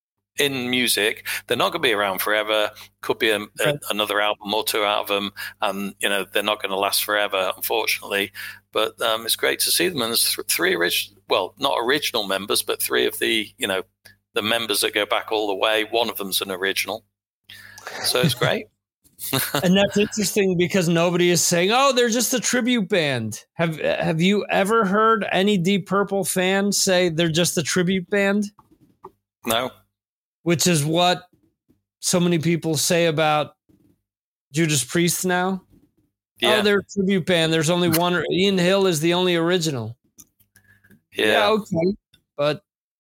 in music. They're not going to be around forever. Could be a, a, another album or two out of them, and you know they're not going to last forever, unfortunately. But um, it's great to see them. And there's th- three original, well, not original members, but three of the, you know, the members that go back all the way. One of them's an original, so it's great. And that's interesting because nobody is saying, "Oh, they're just a tribute band." Have Have you ever heard any Deep Purple fan say they're just a tribute band? No. Which is what so many people say about Judas Priest now. Yeah. Oh, they're a tribute band. There's only one. Ian Hill is the only original. Yeah. yeah okay. But,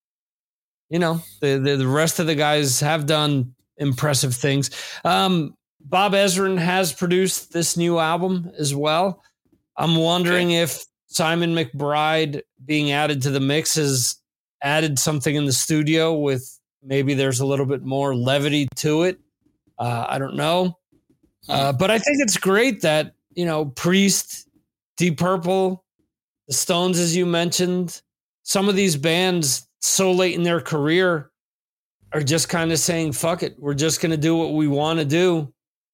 you know, the, the, the rest of the guys have done impressive things. Um, Bob Ezrin has produced this new album as well. I'm wondering okay. if Simon McBride being added to the mix has added something in the studio with, maybe there's a little bit more levity to it. Uh, I don't know. Uh, but I think it's great that, you know, Priest, Deep Purple, the Stones, as you mentioned, some of these bands so late in their career are just kind of saying, fuck it, we're just going to do what we want to do.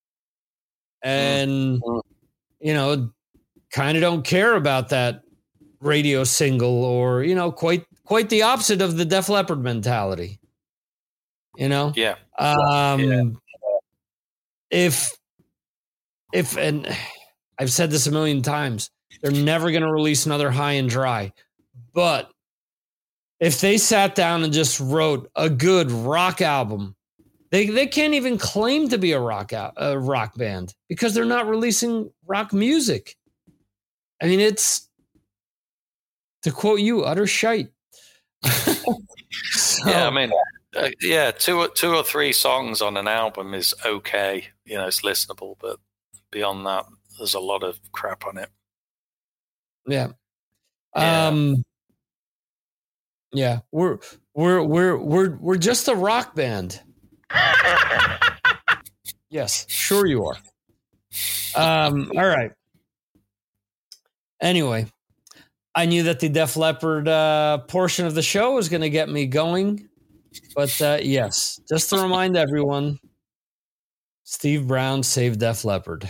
And, you know, kind of don't care about that radio single or, you know, quite, quite the opposite of the Def Leppard mentality. You know, yeah. Um, yeah. If, if, and I've said this a million times, they're never going to release another High and Dry. But if they sat down and just wrote a good rock album, they they can't even claim to be a rock out, a rock band because they're not releasing rock music. I mean, it's, to quote you, utter shite. So, yeah, I mean. Uh, yeah, two, two or three songs on an album is okay. You know, it's listenable, but beyond that, there's a lot of crap on it. Yeah. Yeah. Um, yeah. We're we're we're we're we're just a rock band. Yes, sure you are. Um, all right. Anyway, I knew that the Def Leppard uh, portion of the show was going to get me going. But uh, yes, just to remind everyone, Steve Brown saved Def Leppard.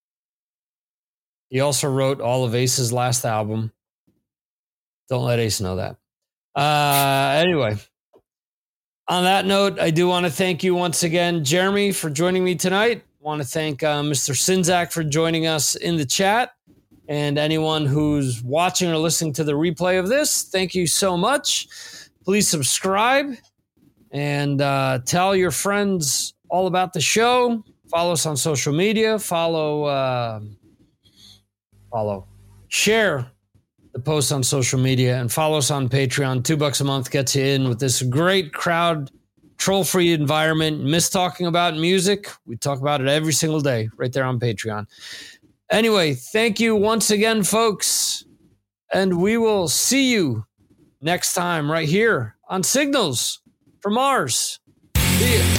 He also wrote all of Ace's last album. Don't let Ace know that. Uh, anyway, On that note, I do want to thank you once again, Jeremy, for joining me tonight. I want to thank uh, Mister Czynszak for joining us in the chat. And anyone who's watching or listening to the replay of this, thank you so much. Please subscribe and uh, tell your friends all about the show. Follow us on social media. Follow, uh, follow, share the posts on social media, and follow us on Patreon. Two bucks a month gets you in with this great crowd, troll-free environment. Miss talking about music? We talk about it every single day right there on Patreon. Anyway, thank you once again, folks, and we will see you next time right here on Signals from Mars. See ya.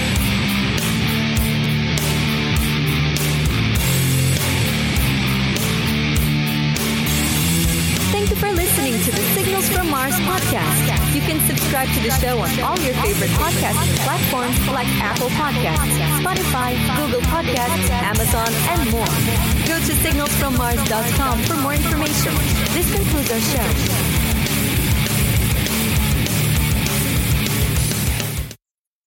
For listening to the Signals from Mars podcast. You can subscribe to the show on all your favorite podcasting platforms like Apple Podcasts, Spotify, Google Podcasts, Amazon, and more. Go to signals from mars dot com for more information. This concludes our show.